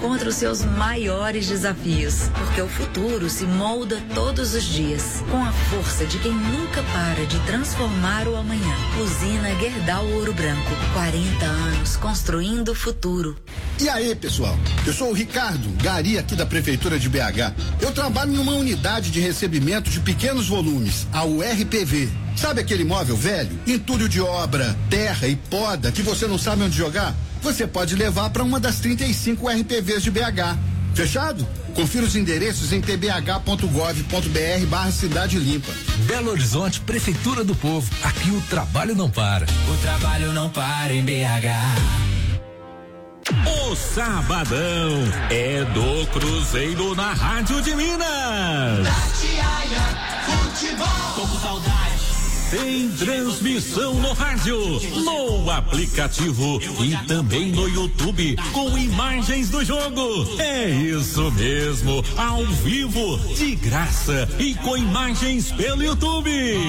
encontra os seus maiores desafios, porque o futuro se molda todos os dias, com a força de quem nunca para de transformar o amanhã. Usina Gerdau Ouro Branco, 40 anos construindo o futuro. E aí, pessoal? Eu sou o Ricardo, gari aqui da Prefeitura de BH. Eu trabalho numa unidade de recebimento de pequenos volumes, a URPV. Sabe aquele imóvel velho, entulho de obra, terra e poda que você não sabe onde jogar? Você pode levar para uma das 35 URPVs de BH. Fechado? Confira os endereços em tbh.gov.br/Cidade Limpa. Belo Horizonte, Prefeitura do Povo. Aqui o trabalho não para. O trabalho não para em BH. O Sabadão é do Cruzeiro na Rádio de Minas. Tatiaia, futebol. Tô com saudade. Tem transmissão no rádio, no aplicativo e também no YouTube com imagens do jogo. É isso mesmo, ao vivo, de graça e com imagens pelo YouTube.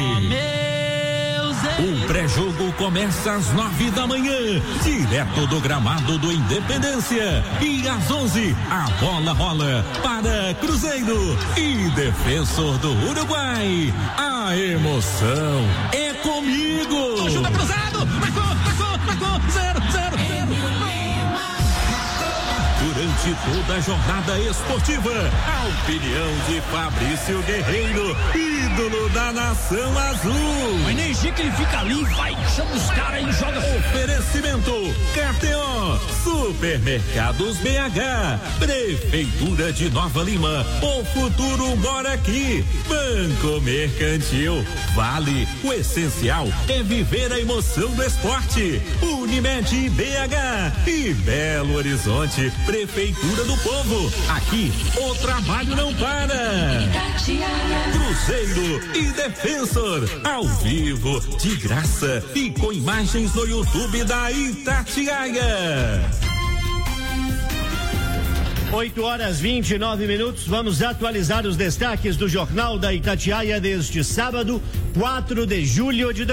O pré-jogo começa às 9 da manhã, direto do gramado do Independência. E às 11, a bola rola para Cruzeiro e Defensor do Uruguai. A emoção é comigo. Chuta cruzado, marcou, 0-0. Durante toda a jornada esportiva, a opinião de Fabrício Guerreiro, ídolo da nação azul. A energia que ele fica ali, vai, chama os caras e joga. Oferecimento KTO, Supermercados BH, Prefeitura de Nova Lima, o futuro mora aqui. Banco Mercantil, Vale, o essencial é viver a emoção do esporte. Unimed BH e Belo Horizonte, Prefeitura do Povo. Aqui o trabalho não para. Cruzeiro e Defensor, ao vivo, de graça e com imagens no YouTube da Itatiaia. 8h29. Vamos atualizar os destaques do Jornal da Itatiaia deste sábado, 4 de julho de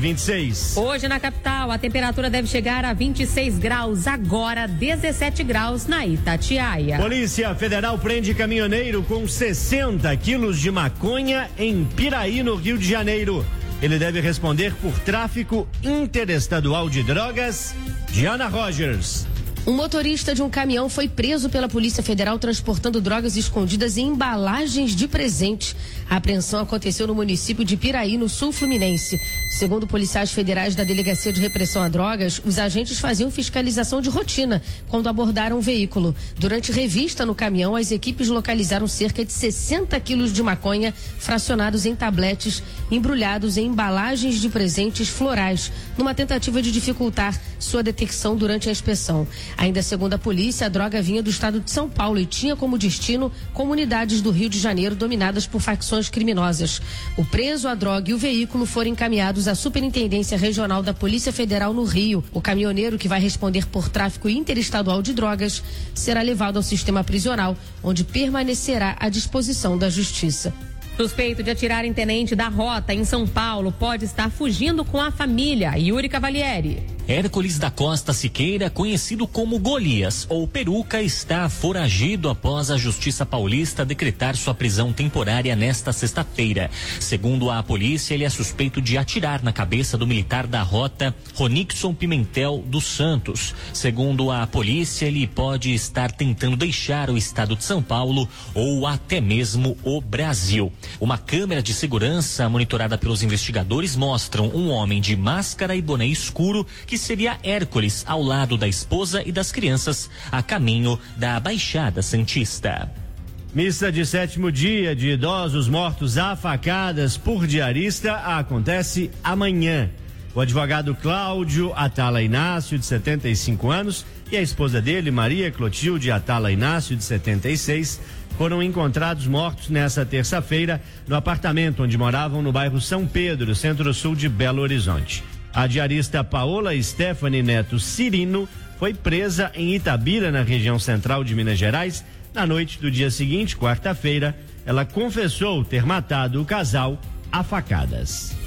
2026. Hoje na capital, a temperatura deve chegar a 26 graus, agora 17 graus na Itatiaia. Polícia Federal prende caminhoneiro com 60 quilos de maconha em Piraí, no Rio de Janeiro. Ele deve responder por tráfico interestadual de drogas. Diana Rogers. Um motorista de um caminhão foi preso pela Polícia Federal transportando drogas escondidas em embalagens de presente. A apreensão aconteceu no município de Piraí, no sul fluminense. Segundo policiais federais da Delegacia de Repressão a Drogas, os agentes faziam fiscalização de rotina quando abordaram o veículo. Durante revista no caminhão, as equipes localizaram cerca de 60 quilos de maconha fracionados em tabletes, embrulhados em embalagens de presentes florais, numa tentativa de dificultar sua detecção durante a inspeção. Ainda segundo a polícia, a droga vinha do estado de São Paulo e tinha como destino comunidades do Rio de Janeiro dominadas por facções criminosas. O preso, a droga e o veículo foram encaminhados à Superintendência Regional da Polícia Federal no Rio. O caminhoneiro, que vai responder por tráfico interestadual de drogas, será levado ao sistema prisional, onde permanecerá à disposição da Justiça. Suspeito de atirar em tenente da Rota, em São Paulo, pode estar fugindo com a família. Yuri Cavalieri. Hércules da Costa Siqueira, conhecido como Golias ou Peruca, está foragido após a Justiça Paulista decretar sua prisão temporária nesta sexta-feira. Segundo a polícia, ele é suspeito de atirar na cabeça do militar da Rota, Ronixon Pimentel dos Santos. Segundo a polícia, ele pode estar tentando deixar o estado de São Paulo ou até mesmo o Brasil. Uma câmera de segurança monitorada pelos investigadores mostram um homem de máscara e boné escuro que seria Hércules ao lado da esposa e das crianças a caminho da Baixada Santista. Missa de 7º dia de idosos mortos a facadas por diarista acontece amanhã. O advogado Cláudio Atala Inácio, de 75 anos, e a esposa dele, Maria Clotilde Atala Inácio, de 76, foram encontrados mortos nesta terça-feira no apartamento onde moravam no bairro São Pedro, centro-sul de Belo Horizonte. A diarista Paola Stephanie Neto Cirino foi presa em Itabira, na região central de Minas Gerais. Na noite do dia seguinte, quarta-feira, ela confessou ter matado o casal a facadas.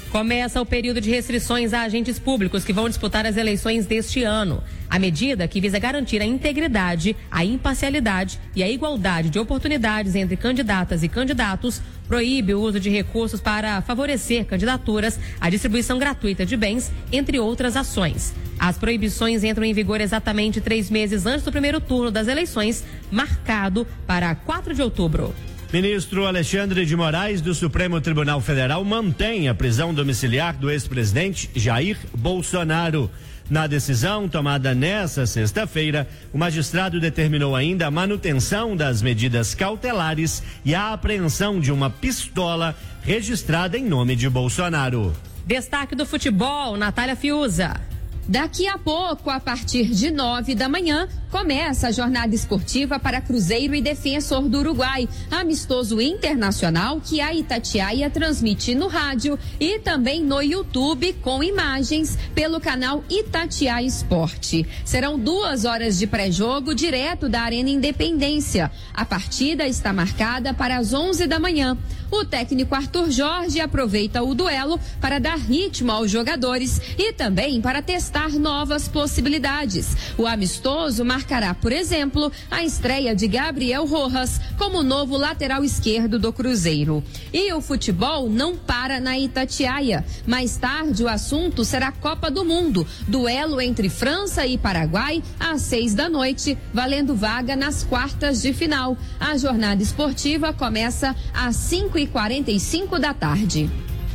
Começa o período de restrições a agentes públicos que vão disputar as eleições deste ano. A medida, que visa garantir a integridade, a imparcialidade e a igualdade de oportunidades entre candidatas e candidatos, proíbe o uso de recursos para favorecer candidaturas, a distribuição gratuita de bens, entre outras ações. As proibições entram em vigor exatamente 3 meses antes do primeiro turno das eleições, marcado para 4 de outubro. Ministro Alexandre de Moraes, do Supremo Tribunal Federal, mantém a prisão domiciliar do ex-presidente Jair Bolsonaro. Na decisão tomada nesta sexta-feira, o magistrado determinou ainda a manutenção das medidas cautelares e a apreensão de uma pistola registrada em nome de Bolsonaro. Destaque do futebol, Natália Fiuza. Daqui a pouco, a partir de 9 da manhã, começa a jornada esportiva para Cruzeiro e Defensor do Uruguai, amistoso internacional que a Itatiaia transmite no rádio e também no YouTube com imagens pelo canal Itatiaia Esporte. Serão 2 horas de pré-jogo direto da Arena Independência. A partida está marcada para as 11 da manhã. O técnico Arthur Jorge aproveita o duelo para dar ritmo aos jogadores e também para testar novas possibilidades. O amistoso marcará, por exemplo, a estreia de Gabriel Rojas como novo lateral esquerdo do Cruzeiro. E o futebol não para na Itatiaia. Mais tarde, o assunto será Copa do Mundo, duelo entre França e Paraguai às 6 da noite, valendo vaga nas quartas de final. A jornada esportiva começa às 5h45 da tarde.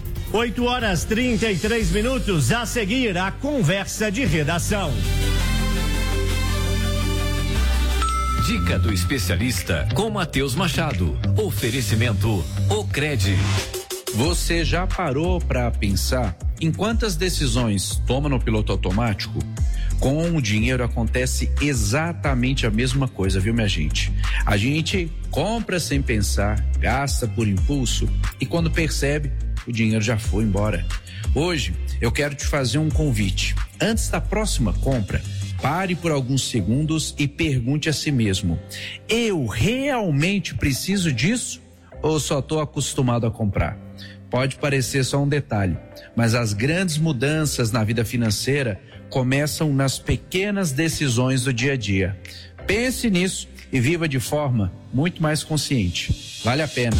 8h33, a seguir a conversa de redação. Dica do especialista com Matheus Machado. Oferecimento Ocred. Você já parou para pensar em quantas decisões toma no piloto automático? Com o dinheiro acontece exatamente a mesma coisa, viu, minha gente? A gente compra sem pensar, gasta por impulso e quando percebe, o dinheiro já foi embora. Hoje, eu quero te fazer um convite. Antes da próxima compra, pare por alguns segundos e pergunte a si mesmo: eu realmente preciso disso ou só estou acostumado a comprar? Pode parecer só um detalhe, mas as grandes mudanças na vida financeira começam nas pequenas decisões do dia a dia. Pense nisso e viva de forma muito mais consciente. Vale a pena.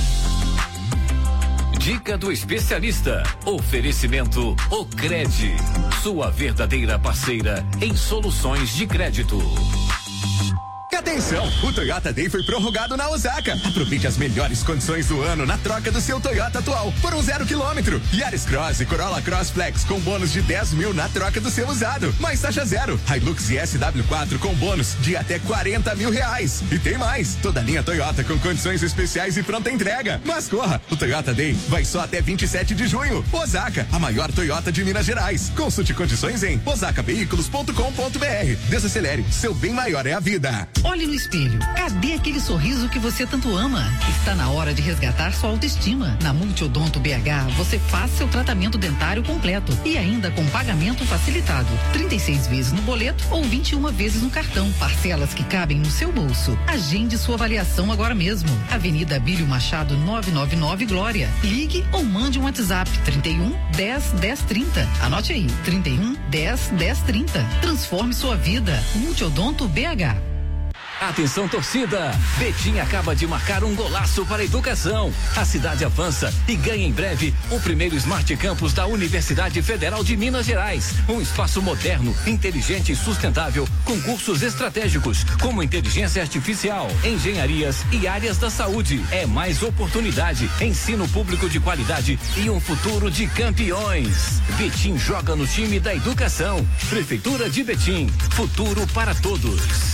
Dica do especialista. Oferecimento Ocred. Sua verdadeira parceira em soluções de crédito. Atenção, o Toyota Day foi prorrogado na Osaka. Aproveite as melhores condições do ano na troca do seu Toyota atual por um 0 km. Yaris Cross e Corolla Cross Flex com bônus de 10 mil na troca do seu usado. Mais taxa zero. Hilux e SW4 com bônus de até 40 mil reais. E tem mais, toda linha Toyota com condições especiais e pronta entrega. Mas corra, o Toyota Day vai só até 27 de junho. Osaka, a maior Toyota de Minas Gerais. Consulte condições em osakaveículos.com.br. Desacelere, seu bem maior é a vida. Olhe no espelho. Cadê aquele sorriso que você tanto ama? Está na hora de resgatar sua autoestima. Na Multiodonto BH, você faz seu tratamento dentário completo e ainda com pagamento facilitado. 36 vezes no boleto ou 21 vezes no cartão. Parcelas que cabem no seu bolso. Agende sua avaliação agora mesmo. Avenida Abílio Machado 999 Glória. Ligue ou mande um WhatsApp 31 10 10 30. Anote aí, 31 10 10 30. Transforme sua vida. Multiodonto BH. Atenção, torcida! Betim acaba de marcar um golaço para a educação. A cidade avança e ganha em breve o primeiro Smart Campus da Universidade Federal de Minas Gerais. Um espaço moderno, inteligente e sustentável, com cursos estratégicos como inteligência artificial, engenharias e áreas da saúde. É mais oportunidade, ensino público de qualidade e um futuro de campeões. Betim joga no time da educação. Prefeitura de Betim, futuro para todos.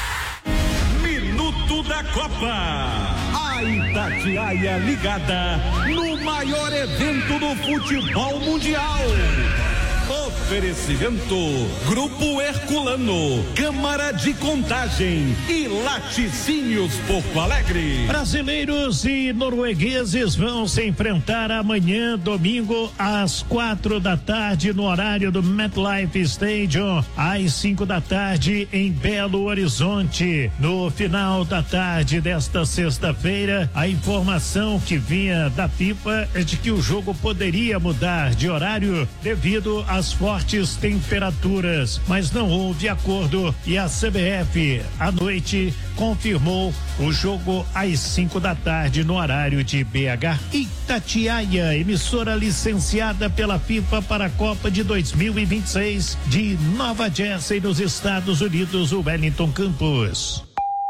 Minuto da Copa. A Itatiaia ligada no maior evento do futebol mundial. Oferecimento Grupo Herculano, Câmara de Contagem e Laticínios Porto Alegre. Brasileiros e noruegueses vão se enfrentar amanhã, domingo, às 4h no horário do MetLife Stadium, às 5h em Belo Horizonte. No final da tarde desta sexta-feira, a informação que vinha da FIFA é de que o jogo poderia mudar de horário devido às fortes temperaturas, mas não houve acordo e a CBF à noite confirmou o jogo às 5h no horário de BH. Itatiaia, emissora licenciada pela FIFA para a Copa de 2026 de Nova Jersey, nos Estados Unidos, o Wellington Campos.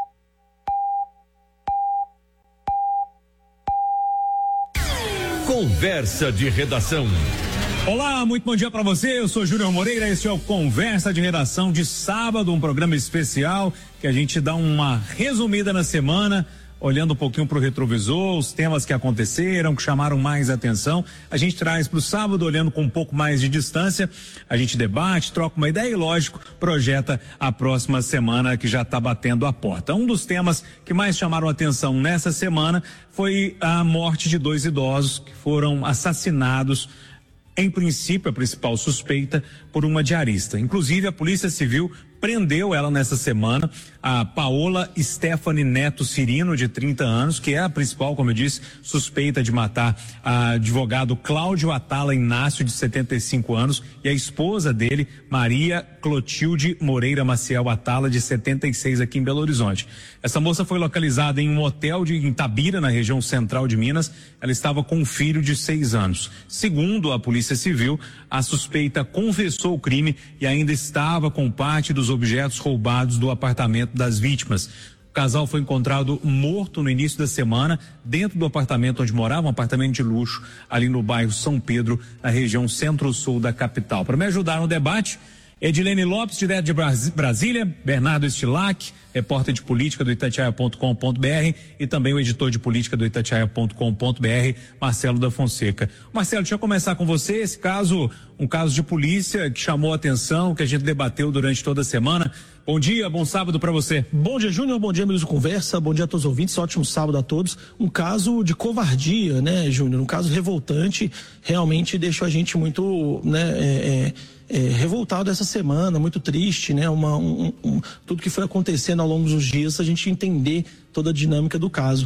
Conversa de redação. Olá, muito bom dia para você. Eu sou Júnior Moreira. Este é o Conversa de Redação de sábado, um programa especial que a gente dá uma resumida na semana, olhando um pouquinho para o retrovisor, os temas que aconteceram, que chamaram mais atenção. A gente traz para o sábado, olhando com um pouco mais de distância. A gente debate, troca uma ideia e, lógico, projeta a próxima semana que já está batendo a porta. Um dos temas que mais chamaram atenção nessa semana foi a morte de 2 idosos que foram assassinados. Em princípio, a principal suspeita por uma diarista. Inclusive, a Polícia Civil prendeu ela nessa semana, a Paola Stephanie Neto Cirino, de 30 anos, que é a principal, como eu disse, suspeita de matar a advogado Cláudio Atala Inácio, de 75 anos, e a esposa dele, Maria Clotilde Moreira Maciel Atala, de 76, aqui em Belo Horizonte. Essa moça foi localizada em um hotel em Itabira, na região central de Minas. Ela estava com um filho de 6 anos. Segundo a Polícia Civil, a suspeita confessou o crime e ainda estava com parte dos objetos roubados do apartamento das vítimas. O casal foi encontrado morto no início da semana, dentro do apartamento onde morava, um apartamento de luxo, ali no bairro São Pedro, na região centro-sul da capital. Para me ajudar no debate, Edilene Lopes, direto de Brasília, Bernardo Stilac, repórter de política do Itatiaia.com.br, e também o editor de política do Itatiaia.com.br, Marcelo da Fonseca. Marcelo, deixa eu começar com você. Esse caso, um caso de polícia que chamou a atenção, que a gente debateu durante toda a semana. Bom dia, bom sábado para você. Bom dia, Júnior, bom dia, amigos do Conversa, bom dia a todos os ouvintes, ótimo sábado a todos. Um caso de covardia, né, Júnior? Um caso revoltante, realmente deixou a gente muito, né, revoltado essa semana, muito triste, né? Tudo que foi acontecendo ao longo dos dias, a gente entender toda a dinâmica do caso.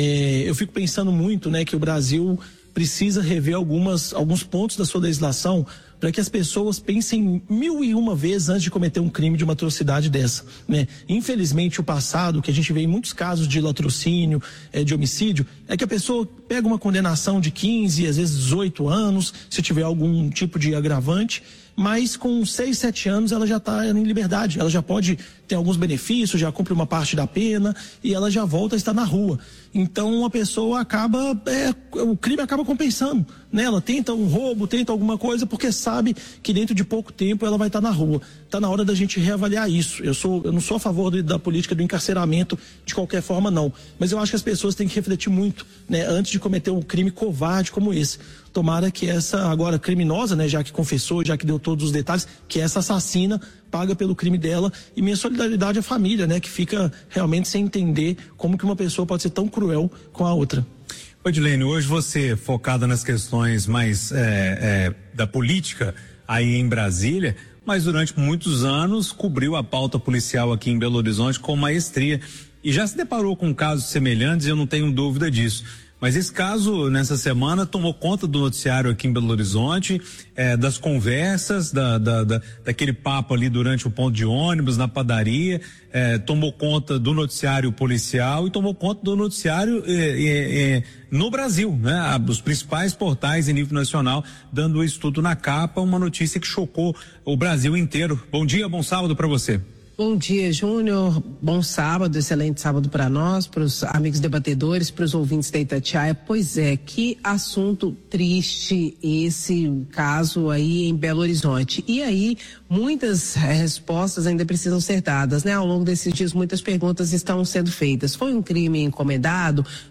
Eu fico pensando muito, né, que o Brasil precisa rever alguns pontos da sua legislação para que as pessoas pensem 1001 vezes antes de cometer um crime de uma atrocidade dessa, né? Infelizmente, o passado, que a gente vê em muitos casos de latrocínio, de homicídio, é que a pessoa pega uma condenação de 15, às vezes 18 anos, se tiver algum tipo de agravante, mas com 6, 7 anos ela já está em liberdade, ela já pode ter alguns benefícios, já cumpre uma parte da pena e ela já volta a estar na rua. Então a pessoa acaba, o crime acaba compensando, né? Ela tenta um roubo, tenta alguma coisa porque sabe que dentro de pouco tempo ela vai estar na rua. Está na hora da gente reavaliar isso. Eu não sou a favor da política do encarceramento de qualquer forma, não. Mas eu acho que as pessoas têm que refletir muito, né, antes de cometer um crime covarde como esse. Tomara que essa agora criminosa, né, já que confessou, já que deu todos os detalhes, que essa assassina paga pelo crime dela, e minha solidariedade à família, né, que fica realmente sem entender como que uma pessoa pode ser tão cruel com a outra. Edilene, hoje você focada nas questões mais da política aí em Brasília, mas durante muitos anos cobriu a pauta policial aqui em Belo Horizonte com maestria e já se deparou com casos semelhantes, eu não tenho dúvida disso. Mas esse caso, nessa semana, tomou conta do noticiário aqui em Belo Horizonte, das conversas, daquele papo ali durante o ponto de ônibus, na padaria, tomou conta do noticiário policial e tomou conta do noticiário no Brasil, né? Os principais portais em nível nacional dando isso tudo na capa, uma notícia que chocou o Brasil inteiro. Bom dia, bom sábado para você. Bom dia, Júnior. Bom sábado, excelente sábado para nós, para os amigos debatedores, para os ouvintes da Itatiaia. Pois é, que assunto triste esse caso aí em Belo Horizonte. E aí, muitas respostas ainda precisam ser dadas, né? Ao longo desses dias, muitas perguntas estão sendo feitas. Foi um crime encomendado?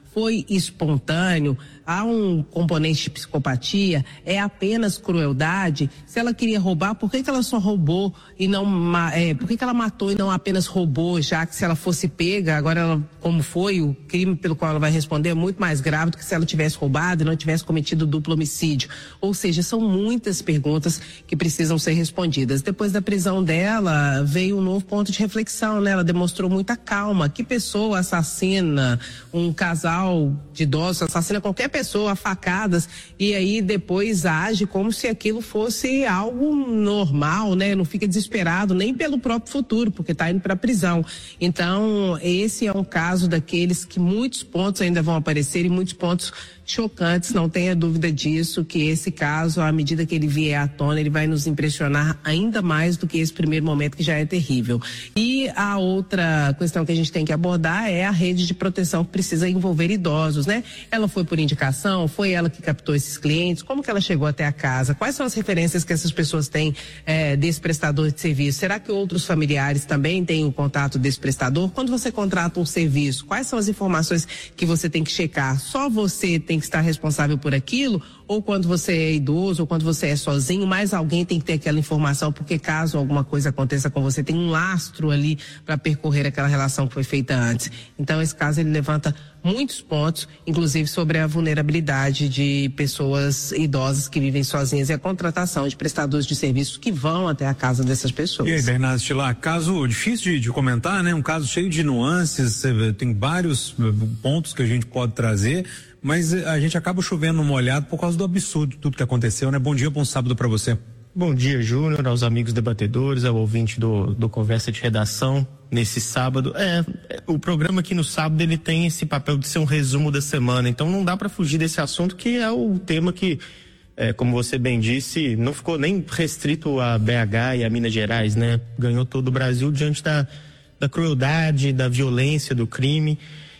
foi espontâneo, há um componente de psicopatia, é apenas crueldade. Se ela queria roubar, por que ela só roubou e não, por que ela matou e não apenas roubou, já que se ela fosse pega, agora ela, como foi, o crime pelo qual ela vai responder é muito mais grave do que se ela tivesse roubado e não tivesse cometido duplo homicídio. Ou seja, são muitas perguntas que precisam ser respondidas. Depois da prisão dela, veio um novo ponto de reflexão, né? Ela demonstrou muita calma. Que pessoa assassina um casal de idosos, assassina qualquer pessoa a facadas e aí depois age como se aquilo fosse algo normal, né? Não fica desesperado nem pelo próprio futuro, porque está indo para a prisão. Então, esse é um caso daqueles que muitos pontos ainda vão aparecer e muitos pontos chocantes, não tenha dúvida disso, que esse caso, à medida que ele vier à tona, ele vai nos impressionar ainda mais do que esse primeiro momento que já é terrível. E a outra questão que a gente tem que abordar é a rede de proteção que precisa envolver idosos, né? Ela foi por indicação, foi ela que captou esses clientes, como que ela chegou até a casa, quais são as referências que essas pessoas têm desse prestador de serviço? Será que outros familiares também têm o contato desse prestador? Quando você contrata um serviço, quais são as informações que você tem que checar? Só você tem que estar responsável por aquilo, ou quando você é idoso, ou quando você é sozinho, mais alguém tem que ter aquela informação, porque caso alguma coisa aconteça com você, tem um lastro ali para percorrer aquela relação que foi feita antes. Então, esse caso, ele levanta muitos pontos, inclusive sobre a vulnerabilidade de pessoas idosas que vivem sozinhas e a contratação de prestadores de serviços que vão até a casa dessas pessoas. E aí, Bernardo Stilar, caso difícil de comentar, né? Um caso cheio de nuances, tem vários pontos que a gente pode trazer, mas a gente acaba chovendo molhado por causa do absurdo de tudo que aconteceu, né? Bom dia, bom sábado para você. Bom dia, Júnior, aos amigos debatedores, ao ouvinte do Conversa de Redação nesse sábado. O programa aqui no sábado, ele tem esse papel de ser um resumo da semana, então não dá para fugir desse assunto, que é o tema que, como você bem disse, não ficou nem restrito a BH e a Minas Gerais, né? Ganhou todo o Brasil diante da crueldade, da violência, do crime.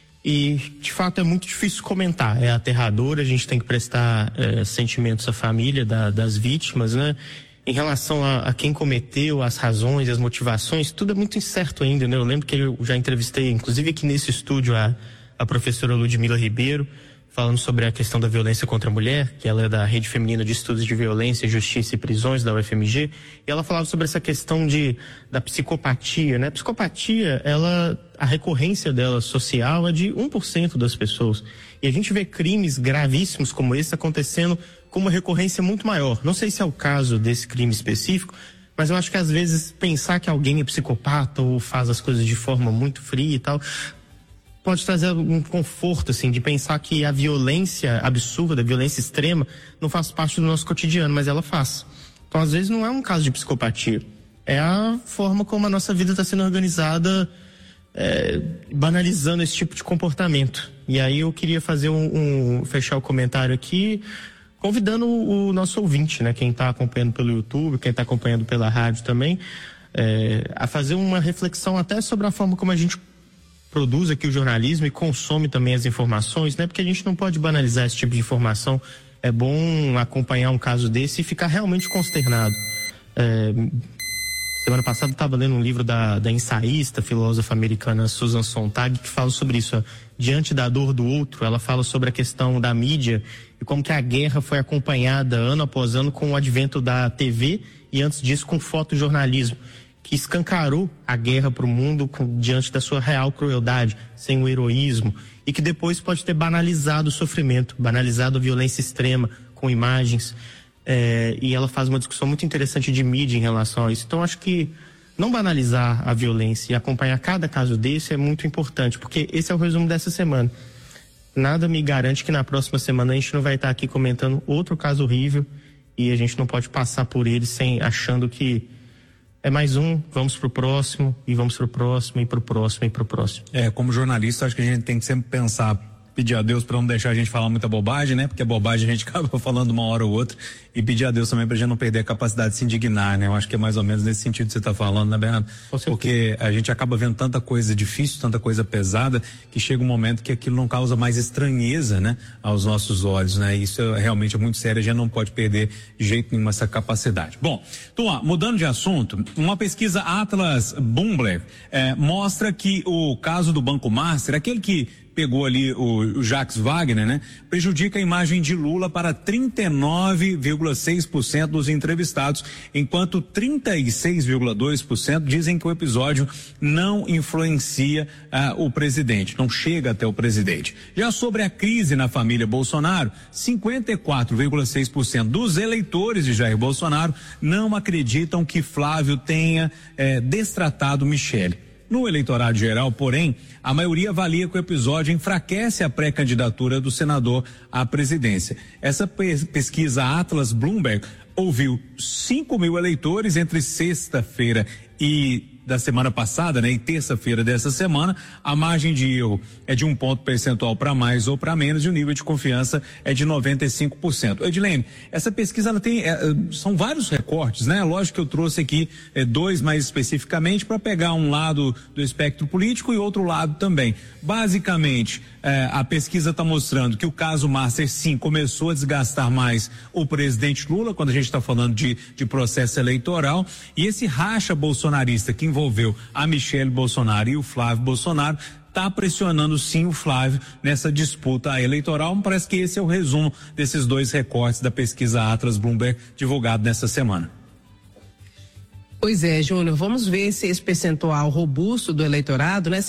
E, de fato, é muito difícil comentar, é aterrador, a gente tem que prestar sentimentos à família das vítimas, né? Em relação a quem cometeu, as razões, as motivações, tudo é muito incerto ainda, né? Eu lembro que eu já entrevistei, inclusive aqui nesse estúdio, a professora Ludmila Ribeiro, falando sobre a questão da violência contra a mulher, que ela é da Rede Feminina de Estudos de Violência, Justiça e Prisões, da UFMG, e ela falava sobre essa questão da psicopatia, né? Psicopatia, a recorrência dela social é de 1% das pessoas. E a gente vê crimes gravíssimos como esse acontecendo com uma recorrência muito maior. Não sei se é o caso desse crime específico, mas eu acho que às vezes pensar que alguém é psicopata ou faz as coisas de forma muito fria e tal, pode trazer um conforto, assim, de pensar que a violência absurda, a violência extrema, não faz parte do nosso cotidiano, mas ela faz. Então, às vezes, não é um caso de psicopatia. É a forma como a nossa vida está sendo organizada, banalizando esse tipo de comportamento. E aí eu queria fazer fechar o comentário aqui, convidando o nosso ouvinte, né? Quem está acompanhando pelo YouTube, quem está acompanhando pela rádio também, a fazer uma reflexão até sobre a forma como a gente produz aqui o jornalismo e consome também as informações, né? Porque a gente não pode banalizar esse tipo de informação. É bom acompanhar um caso desse e ficar realmente consternado. Semana passada eu estava lendo um livro da ensaísta, filósofa americana Susan Sontag, que fala sobre isso. Diante da dor do outro, ela fala sobre a questão da mídia e como que a guerra foi acompanhada ano após ano com o advento da TV e antes disso com fotojornalismo, que escancarou a guerra para o mundo diante da sua real crueldade, sem o heroísmo, e que depois pode ter banalizado o sofrimento, banalizado a violência extrema com imagens, e ela faz uma discussão muito interessante de mídia em relação a isso. Então acho que não banalizar a violência e acompanhar cada caso desse é muito importante, porque esse é o resumo dessa semana. Nada me garante que na próxima semana a gente não vai estar aqui comentando outro caso horrível e a gente não pode passar por ele achando que é mais um, vamos pro próximo, e vamos pro próximo, e pro próximo, e pro próximo. Como jornalista, acho que a gente tem que sempre pensar, pedir a Deus para não deixar a gente falar muita bobagem, né? Porque a bobagem a gente acaba falando uma hora ou outra, e pedir a Deus também pra gente não perder a capacidade de se indignar, né? Eu acho que é mais ou menos nesse sentido que você tá falando, né, Bernardo? Porque a gente acaba vendo tanta coisa difícil, tanta coisa pesada, que chega um momento que aquilo não causa mais estranheza, né? Aos nossos olhos, né? Isso realmente é muito sério, a gente não pode perder de jeito nenhum essa capacidade. Bom, então, mudando de assunto, uma pesquisa Atlas Bloomberg mostra que o caso do Banco Master, aquele que pegou ali o Jacques Wagner, né? Prejudica a imagem de Lula para 39,6% dos entrevistados, enquanto 36,2% dizem que o episódio não influencia o presidente, não chega até o presidente. Já sobre a crise na família Bolsonaro, 54,6% dos eleitores de Jair Bolsonaro não acreditam que Flávio tenha destratado Michele. No eleitorado geral, porém, a maioria avalia que o episódio enfraquece a pré-candidatura do senador à presidência. Essa pesquisa Atlas Bloomberg ouviu 5 mil eleitores entre sexta-feira da semana passada, né, e terça-feira dessa semana. A margem de erro é de 1 ponto percentual para mais ou para menos, e o nível de confiança é de 95%. Edilene, essa pesquisa ela tem são vários recortes, né? Lógico que eu trouxe aqui 2 mais especificamente para pegar um lado do espectro político e outro lado também. Basicamente, a pesquisa está mostrando que o caso Master sim começou a desgastar mais o presidente Lula, quando a gente está falando de processo eleitoral, e esse racha bolsonarista que envolveu a Michele Bolsonaro e o Flávio Bolsonaro está pressionando sim o Flávio nessa disputa eleitoral. Parece que esse é o resumo desses 2 recortes da pesquisa Atlas Bloomberg divulgado nessa semana. Pois é, Júnior, vamos ver se esse percentual robusto do eleitorado, né,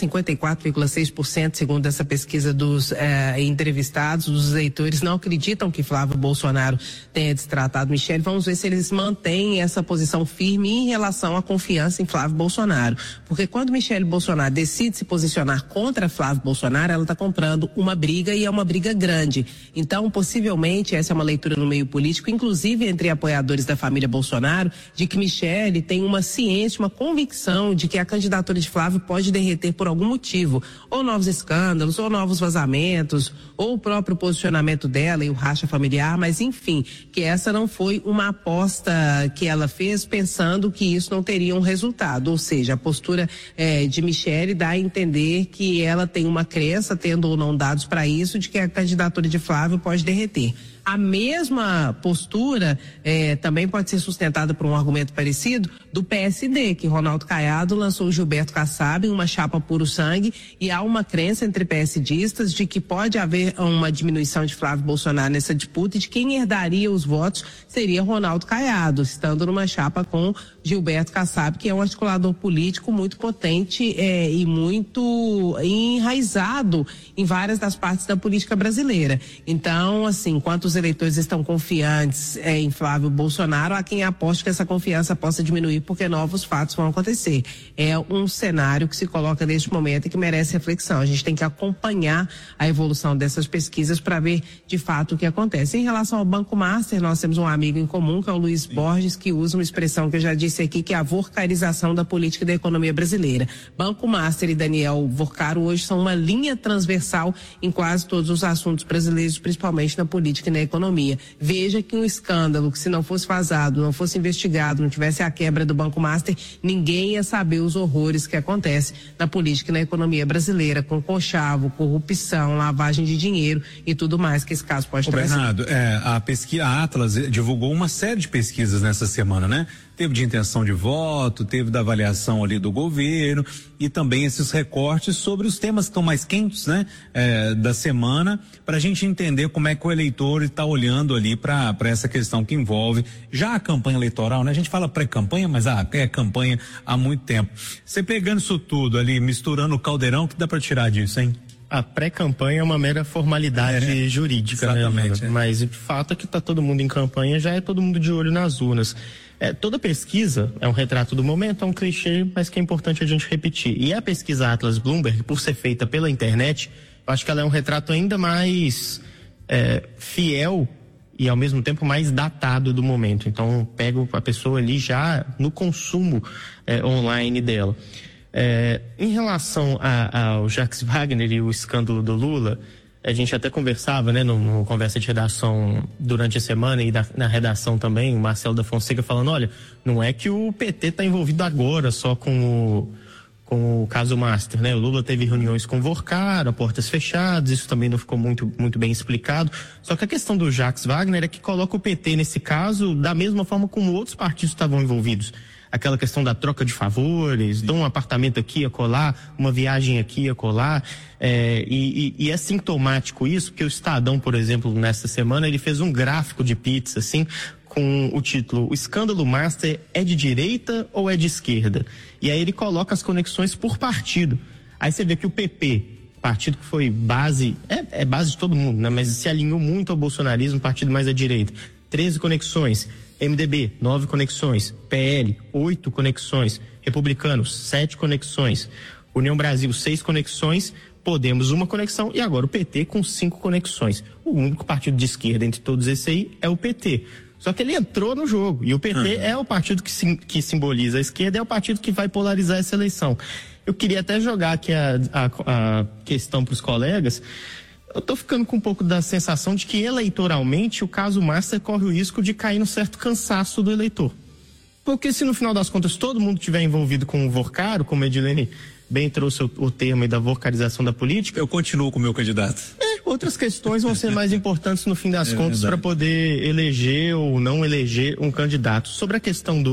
54,6% segundo essa pesquisa dos entrevistados, dos eleitores, não acreditam que Flávio Bolsonaro tenha destratado Michele. Vamos ver se eles mantêm essa posição firme em relação à confiança em Flávio Bolsonaro. Porque quando Michele Bolsonaro decide se posicionar contra Flávio Bolsonaro, ela está comprando uma briga, e é uma briga grande. Então, possivelmente, essa é uma leitura no meio político, inclusive entre apoiadores da família Bolsonaro, de que Michele tem uma ciência, uma convicção de que a candidatura de Flávio pode derreter por algum motivo, ou novos escândalos, ou novos vazamentos, ou o próprio posicionamento dela e o racha familiar, mas enfim, que essa não foi uma aposta que ela fez pensando que isso não teria um resultado, ou seja, a postura de Michele dá a entender que ela tem uma crença, tendo ou não dados para isso, de que a candidatura de Flávio pode derreter. A mesma postura também pode ser sustentada por um argumento parecido do PSD, que Ronaldo Caiado lançou o Gilberto Kassab em uma chapa puro sangue, e há uma crença entre PSDistas de que pode haver uma diminuição de Flávio Bolsonaro nessa disputa, e de quem herdaria os votos seria Ronaldo Caiado, estando numa chapa com Gilberto Kassab, que é um articulador político muito potente e muito enraizado em várias das partes da política brasileira. Então, assim, enquanto os eleitores estão confiantes em Flávio Bolsonaro, há quem aposte que essa confiança possa diminuir porque novos fatos vão acontecer. É um cenário que se coloca neste momento e que merece reflexão. A gente tem que acompanhar a evolução dessas pesquisas para ver de fato o que acontece. Em relação ao Banco Master, nós temos um amigo em comum, que é o Luiz Borges, que usa uma expressão que eu já disse aqui, que é a vorcarização da política e da economia brasileira. Banco Master e Daniel Vorcaro hoje são uma linha transversal em quase todos os assuntos brasileiros, principalmente na política e na economia. Veja que um escândalo que, se não fosse vazado, não fosse investigado, não tivesse a quebra do Banco Master, ninguém ia saber os horrores que acontecem na política e na economia brasileira, com conchavo, corrupção, lavagem de dinheiro e tudo mais que esse caso pode trazer. Bernardo, a pesquisa, a Atlas divulgou uma série de pesquisas nessa semana, né? Teve de intenção de voto, teve da avaliação ali do governo, e também esses recortes sobre os temas que estão mais quentes, né? Da semana, para a gente entender como é que o eleitor está olhando ali para essa questão que envolve já a campanha eleitoral, né? A gente fala pré-campanha, mas é campanha há muito tempo. Você pegando isso tudo ali, misturando o caldeirão, o que dá para tirar disso, hein? A pré-campanha é uma mera formalidade jurídica, exatamente, né? Mas o fato é que está todo mundo em campanha, já é todo mundo de olho nas urnas. Toda pesquisa é um retrato do momento, é um clichê, mas que é importante a gente repetir. E a pesquisa Atlas Bloomberg, por ser feita pela internet, eu acho que ela é um retrato ainda mais fiel e ao mesmo tempo mais datado do momento. Então, pego a pessoa ali já no consumo online dela. Em relação ao Jacques Wagner e o escândalo do Lula, a gente até conversava, né, no conversa de redação durante a semana, e na redação também, o Marcelo da Fonseca falando, olha, não é que o PT está envolvido agora só com o caso Master, né? O Lula teve reuniões com o Vorcaro, portas fechadas, isso também não ficou muito bem explicado. Só que a questão do Jacques Wagner é que coloca o PT nesse caso da mesma forma como outros partidos estavam envolvidos. aquela questão da troca de favores, dão um apartamento aqui, acolá, uma viagem aqui, acolá, e é sintomático isso, porque o Estadão, por exemplo, nesta semana, ele fez um gráfico de pizza, assim, com o título, o escândalo Master é de direita ou é de esquerda? E aí ele coloca as conexões por partido. Aí você vê que o PP, partido que foi base, é base de todo mundo, né? Mas se alinhou muito ao bolsonarismo, partido mais à direita. 13 conexões. MDB, 9 conexões. PL, 8 conexões. Republicanos, 7 conexões. União Brasil, 6 conexões. Podemos, 1 conexão. E agora o PT com 5 conexões. O único partido de esquerda entre todos esses aí é o PT. Só que ele entrou no jogo. E o PT é o partido que simboliza a esquerda, é o partido que vai polarizar essa eleição. Eu queria até jogar aqui a questão para os colegas. Eu estou ficando com um pouco da sensação de que eleitoralmente o caso Master corre o risco de cair num certo cansaço do eleitor. Porque se no final das contas todo mundo estiver envolvido com o Vorcaro, como a Edilene bem trouxe o termo aí da vorcarização da política... Eu continuo com o meu candidato. Outras questões vão ser mais importantes no fim das contas para poder eleger ou não eleger um candidato. Sobre a questão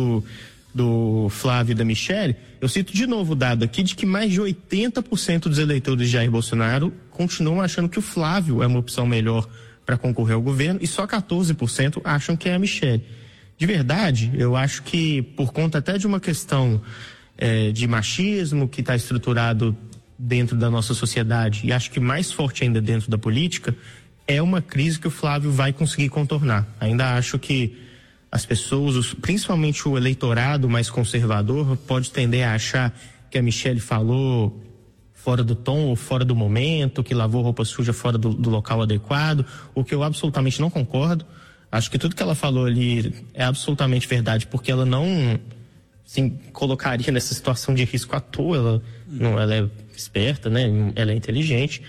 do Flávio e da Michelle, eu cito de novo o dado aqui de que mais de 80% dos eleitores de Jair Bolsonaro continuam achando que o Flávio é uma opção melhor para concorrer ao governo e só 14% acham que é a Michelle. De verdade, eu acho que por conta até de uma questão de machismo que está estruturado dentro da nossa sociedade e acho que mais forte ainda dentro da política, é uma crise que o Flávio vai conseguir contornar. Ainda acho que as pessoas, principalmente o eleitorado mais conservador, pode tender a achar que a Michelle falou fora do tom ou fora do momento, que lavou roupa suja fora do local adequado, o que eu absolutamente não concordo. Acho que tudo que ela falou ali é absolutamente verdade, porque ela não se colocaria nessa situação de risco à toa. Ela é esperta, né? Ela é inteligente.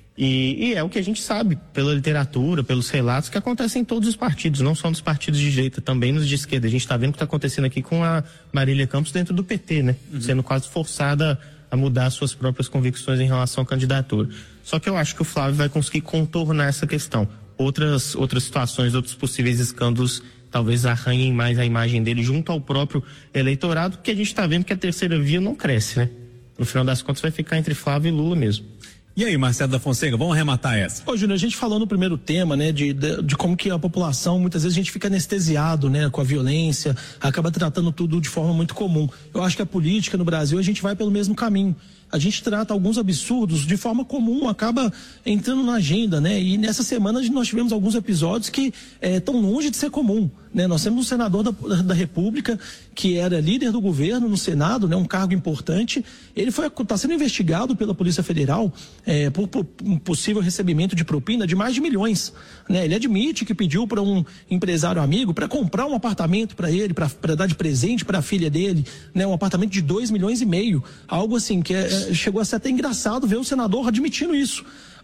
E é o que a gente sabe pela literatura, pelos relatos que acontecem em todos os partidos, não só nos partidos de direita, também nos de esquerda. A gente está vendo o que está acontecendo aqui com a Marília Campos dentro do PT, né? Sendo quase forçada a mudar suas próprias convicções em relação à candidatura. Só que eu acho que o Flávio vai conseguir contornar essa questão. Outras situações, outros possíveis escândalos talvez arranhem mais a imagem dele junto ao próprio eleitorado, porque a gente está vendo que a terceira via não cresce, né? No final das contas vai ficar entre Flávio e Lula mesmo. E aí, Marcelo da Fonseca, vamos arrematar essa. Ô, Júnior, a gente falou no primeiro tema, né, de como que a população, muitas vezes a gente fica anestesiado, né, com a violência, acaba tratando tudo de forma muito comum. Eu acho que a política no Brasil, a gente vai pelo mesmo caminho. A gente trata alguns absurdos de forma comum, acaba entrando na agenda, né? E nessa semana nós tivemos alguns episódios que estão longe de ser comum, né? Nós temos um senador da República que era líder do governo no Senado, né? Um cargo importante. Ele está sendo investigado pela Polícia Federal por um possível recebimento de propina de mais de milhões, né? Ele admite que pediu para um empresário amigo para comprar um apartamento para ele, para dar de presente para a filha dele, né? Um apartamento de 2,5 milhões, algo assim que chegou a ser até engraçado ver o senador admitindo isso.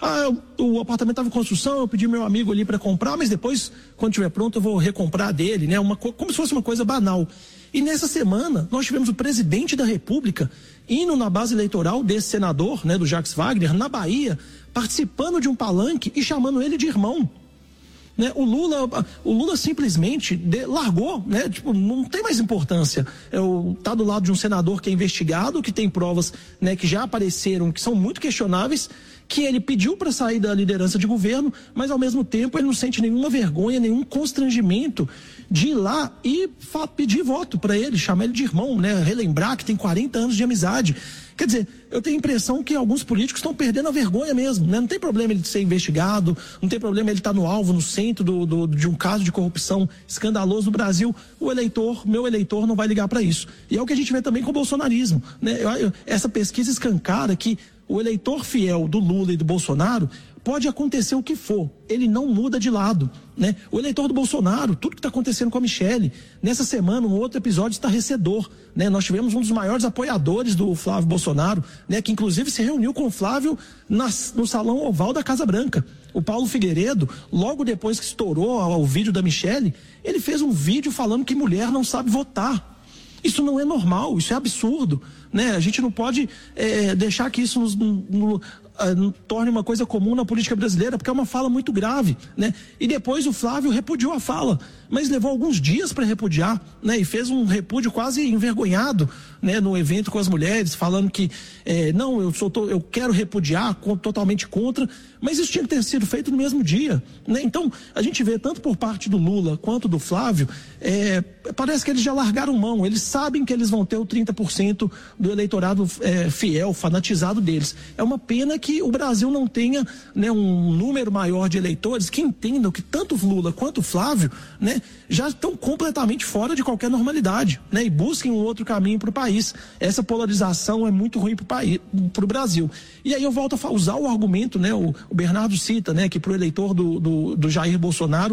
O apartamento estava em construção, eu pedi meu amigo ali para comprar, mas depois, quando estiver pronto, eu vou recomprar dele, né? Como se fosse uma coisa banal. E nessa semana, nós tivemos o presidente da República indo na base eleitoral desse senador, né, do Jacques Wagner, na Bahia, participando de um palanque e chamando ele de irmão. Né? O Lula simplesmente largou, né? Tipo, não tem mais importância. Tá do lado de um senador que é investigado, que tem provas, né, que já apareceram, que são muito questionáveis, que ele pediu para sair da liderança de governo, mas ao mesmo tempo ele não sente nenhuma vergonha, nenhum constrangimento de ir lá e pedir voto para ele, chamar ele de irmão, né? Relembrar que tem 40 anos de amizade. Quer dizer, eu tenho a impressão que alguns políticos estão perdendo a vergonha mesmo, né? Não tem problema ele ser investigado, não tem problema ele estar no alvo, no centro de um caso de corrupção escandaloso no Brasil. Meu eleitor não vai ligar para isso. E é o que a gente vê também com o bolsonarismo, né? Essa pesquisa escancara que o eleitor fiel do Lula e do Bolsonaro pode acontecer o que for, ele não muda de lado, né? O eleitor do Bolsonaro, tudo que está acontecendo com a Michelle, nessa semana um outro episódio estarrecedor, né? Nós tivemos um dos maiores apoiadores do Flávio Bolsonaro, né? Que inclusive se reuniu com o Flávio no Salão Oval da Casa Branca. O Paulo Figueiredo, logo depois que estourou o vídeo da Michelle, ele fez um vídeo falando que mulher não sabe votar. Isso não é normal, isso é absurdo, né? A gente não pode deixar que isso torne uma coisa comum na política brasileira, porque é uma fala muito grave, né? E depois o Flávio repudiou a fala, mas levou alguns dias para repudiar, né? E fez um repúdio quase envergonhado, né? No evento com as mulheres, falando que não, eu quero repudiar, totalmente contra, mas isso tinha que ter sido feito no mesmo dia, né? Então, a gente vê tanto por parte do Lula quanto do Flávio, parece que eles já largaram mão, eles sabem que eles vão ter o 30% do eleitorado fiel, fanatizado deles. É uma pena que o Brasil não tenha, né, um número maior de eleitores que entendam que tanto o Lula quanto o Flávio, né, já estão completamente fora de qualquer normalidade, né, e busquem um outro caminho para o país. Essa polarização é muito ruim para o Brasil. E aí eu volto a usar o argumento, né, o Bernardo cita, né, que para o eleitor do Jair Bolsonaro,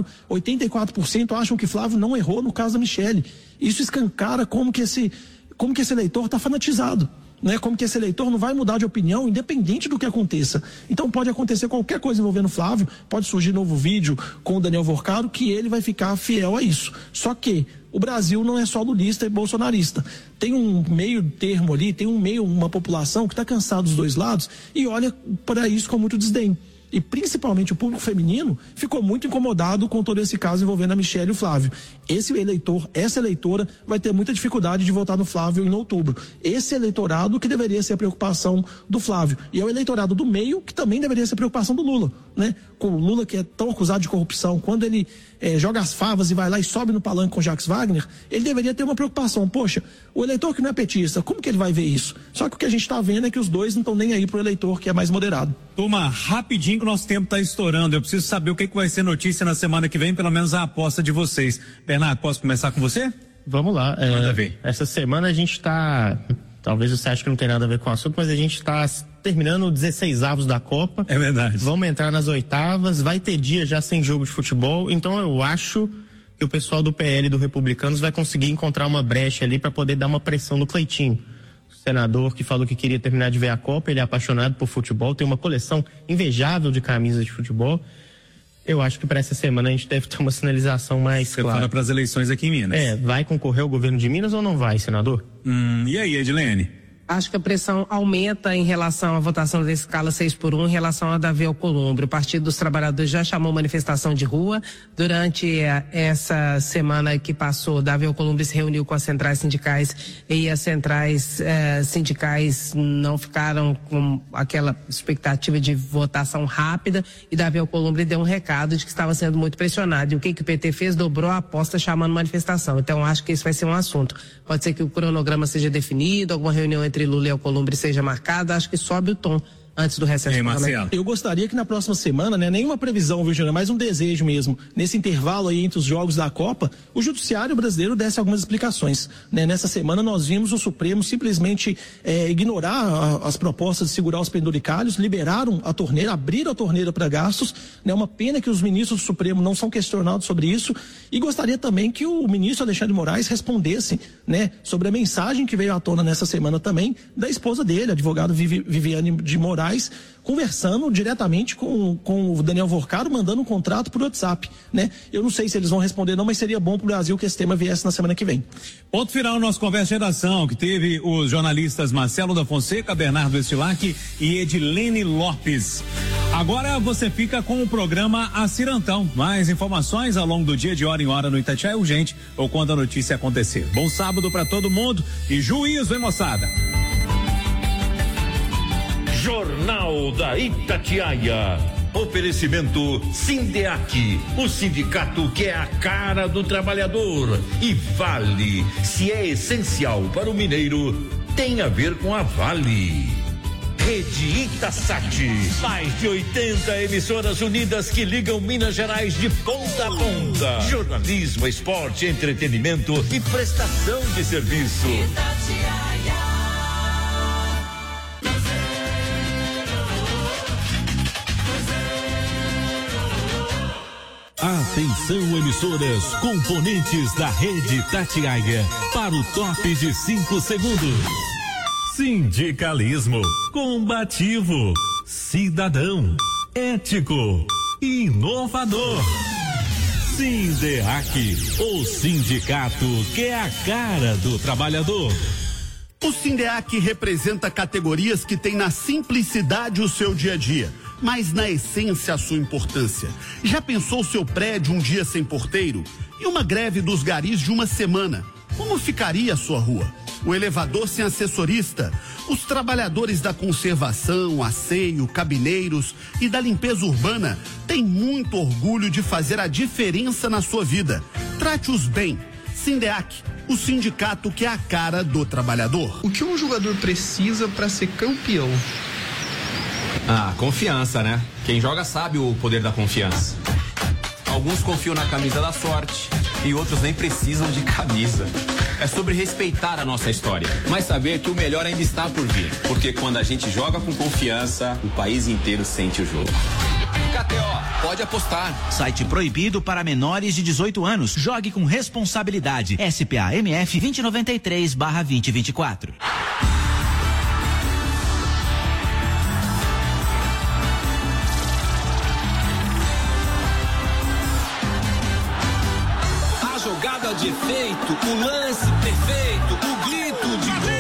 84% acham que Flávio não errou no caso da Michele. Isso escancara como que esse eleitor está fanatizado, né? Como que esse eleitor não vai mudar de opinião independente do que aconteça. Então pode acontecer qualquer coisa envolvendo o Flávio, pode surgir novo vídeo com o Daniel Vorcado que ele vai ficar fiel a isso. Só que o Brasil não é só lulista e bolsonarista. Tem um meio termo ali, tem uma população que está cansada dos dois lados e olha para isso com muito desdém. E principalmente o público feminino ficou muito incomodado com todo esse caso envolvendo a Michele e o Flávio. Esse eleitor, essa eleitora vai ter muita dificuldade de votar no Flávio em outubro. Esse eleitorado que deveria ser a preocupação do Flávio. E é o eleitorado do meio que também deveria ser a preocupação do Lula, né? Com o Lula que é tão acusado de corrupção, quando ele joga as favas e vai lá e sobe no palanque com Jacques Wagner, ele deveria ter uma preocupação. Poxa, o eleitor que não é petista, como que ele vai ver isso? Só que o que a gente está vendo é que os dois não estão nem aí pro eleitor que é mais moderado. Turma, rapidinho que o nosso tempo está estourando. Eu preciso saber o que vai ser notícia na semana que vem, pelo menos a aposta de vocês. Bernardo, posso começar com você? Vamos lá. Manda ver. Essa semana a gente está... Talvez você ache que não tem nada a ver com o assunto, mas a gente está terminando 16avos da Copa. É verdade. Vamos entrar nas oitavas, vai ter dia já sem jogo de futebol, então eu acho que o pessoal do PL e do Republicanos vai conseguir encontrar uma brecha ali para poder dar uma pressão no Cleitinho. O senador que falou que queria terminar de ver a Copa, ele é apaixonado por futebol, tem uma coleção invejável de camisas de futebol. Eu acho que para essa semana a gente deve ter uma sinalização mais clara. Você fala para as eleições aqui em Minas. Vai concorrer o governo de Minas ou não vai, senador? E aí, Edilene? Acho que a pressão aumenta em relação à votação da escala 6x1 em relação a Davi Alcolumbre. O Partido dos Trabalhadores já chamou manifestação de rua. Durante essa semana que passou, Davi Alcolumbre se reuniu com as centrais sindicais e as centrais sindicais não ficaram com aquela expectativa de votação rápida e Davi Alcolumbre deu um recado de que estava sendo muito pressionado. E o que o PT fez? Dobrou a aposta chamando manifestação. Então acho que esse vai ser um assunto. Pode ser que o cronograma seja definido, alguma reunião entre Lula e Alcolumbre seja marcada, acho que sobe o tom antes do recesso. Marcelo. Eu gostaria que na próxima semana, né, nenhuma previsão, viu, Júnior, mas um desejo mesmo, nesse intervalo aí entre os jogos da Copa, o judiciário brasileiro desse algumas explicações, né? Nessa semana nós vimos o Supremo simplesmente ignorar as propostas de segurar os penduricalhos, liberaram a torneira, abriram a torneira para gastos, né? Uma pena que os ministros do Supremo não são questionados sobre isso e gostaria também que o ministro Alexandre de Moraes respondesse, né, sobre a mensagem que veio à tona nessa semana também da esposa dele, a advogada Viviane de Moraes, conversando diretamente com o Daniel Vorcado, mandando um contrato por WhatsApp, né? Eu não sei se eles vão responder não, mas seria bom para o Brasil que esse tema viesse na semana que vem. Ponto final no nosso Conversa Geração, que teve os jornalistas Marcelo da Fonseca, Bernardo Estilac e Edilene Lopes. Agora você fica com o programa Acirantão. Mais informações ao longo do dia, de hora em hora no Itatiaia Urgente ou quando a notícia acontecer. Bom sábado para todo mundo e juízo, hein, moçada? Jornal da Itatiaia. Oferecimento Sindeac, o sindicato que é a cara do trabalhador. E Vale, se é essencial para o mineiro, tem a ver com a Vale. Rede Itasat, mais de 80 emissoras unidas que ligam Minas Gerais de ponta a ponta. Jornalismo, esporte, entretenimento e prestação de serviço. Itatiaia. Atenção, emissoras, componentes da Rede Itatiaia, para o top de 5 segundos. Sindicalismo, combativo, cidadão, ético, inovador. Sindeac, o sindicato que é a cara do trabalhador. O Sindeac representa categorias que têm na simplicidade o seu dia a dia, mas na essência a sua importância. Já pensou seu prédio um dia sem porteiro? E uma greve dos garis de uma semana? Como ficaria a sua rua? O elevador sem assessorista? Os trabalhadores da conservação, asseio, cabineiros e da limpeza urbana têm muito orgulho de fazer a diferença na sua vida. Trate-os bem. Sindeac, o sindicato que é a cara do trabalhador. O que um jogador precisa para ser campeão? Confiança, né? Quem joga sabe o poder da confiança. Alguns confiam na camisa da sorte e outros nem precisam de camisa. É sobre respeitar a nossa história, mas saber que o melhor ainda está por vir. Porque quando a gente joga com confiança, o país inteiro sente o jogo. KTO, pode apostar. Site proibido para menores de 18 anos. Jogue com responsabilidade. SPA-MF 2093/2024. A jogada de efeito, o lance perfeito, o grito de gol.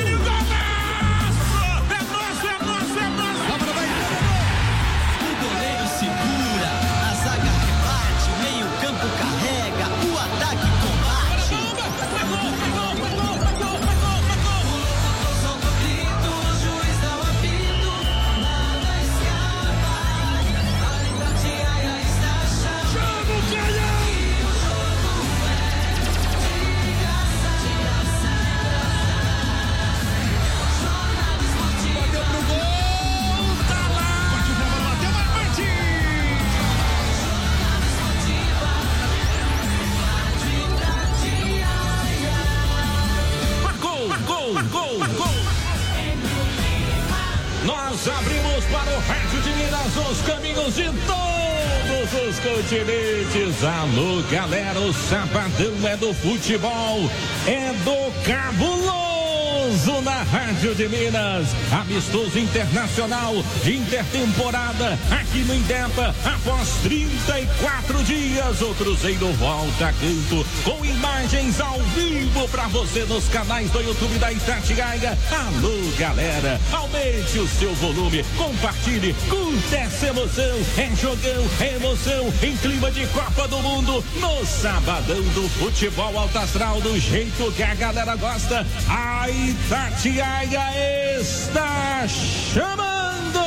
Nós abrimos para o Rádio de Minas os caminhos de todos os continentes. Alô, galera, o sabadão é do futebol, é do cabuloso na Rádio de Minas. Amistoso internacional de intertemporada aqui no Indepa. Após 34 dias, o Cruzeiro volta a campo com imagens ao vivo para você nos canais do YouTube da Itatiaia. Alô, galera, aumente o seu volume, compartilhe, curta essa emoção. É jogão, é emoção em clima de Copa do Mundo no sabadão do futebol alto astral, do jeito que a galera gosta. A Itatiaia está chamando!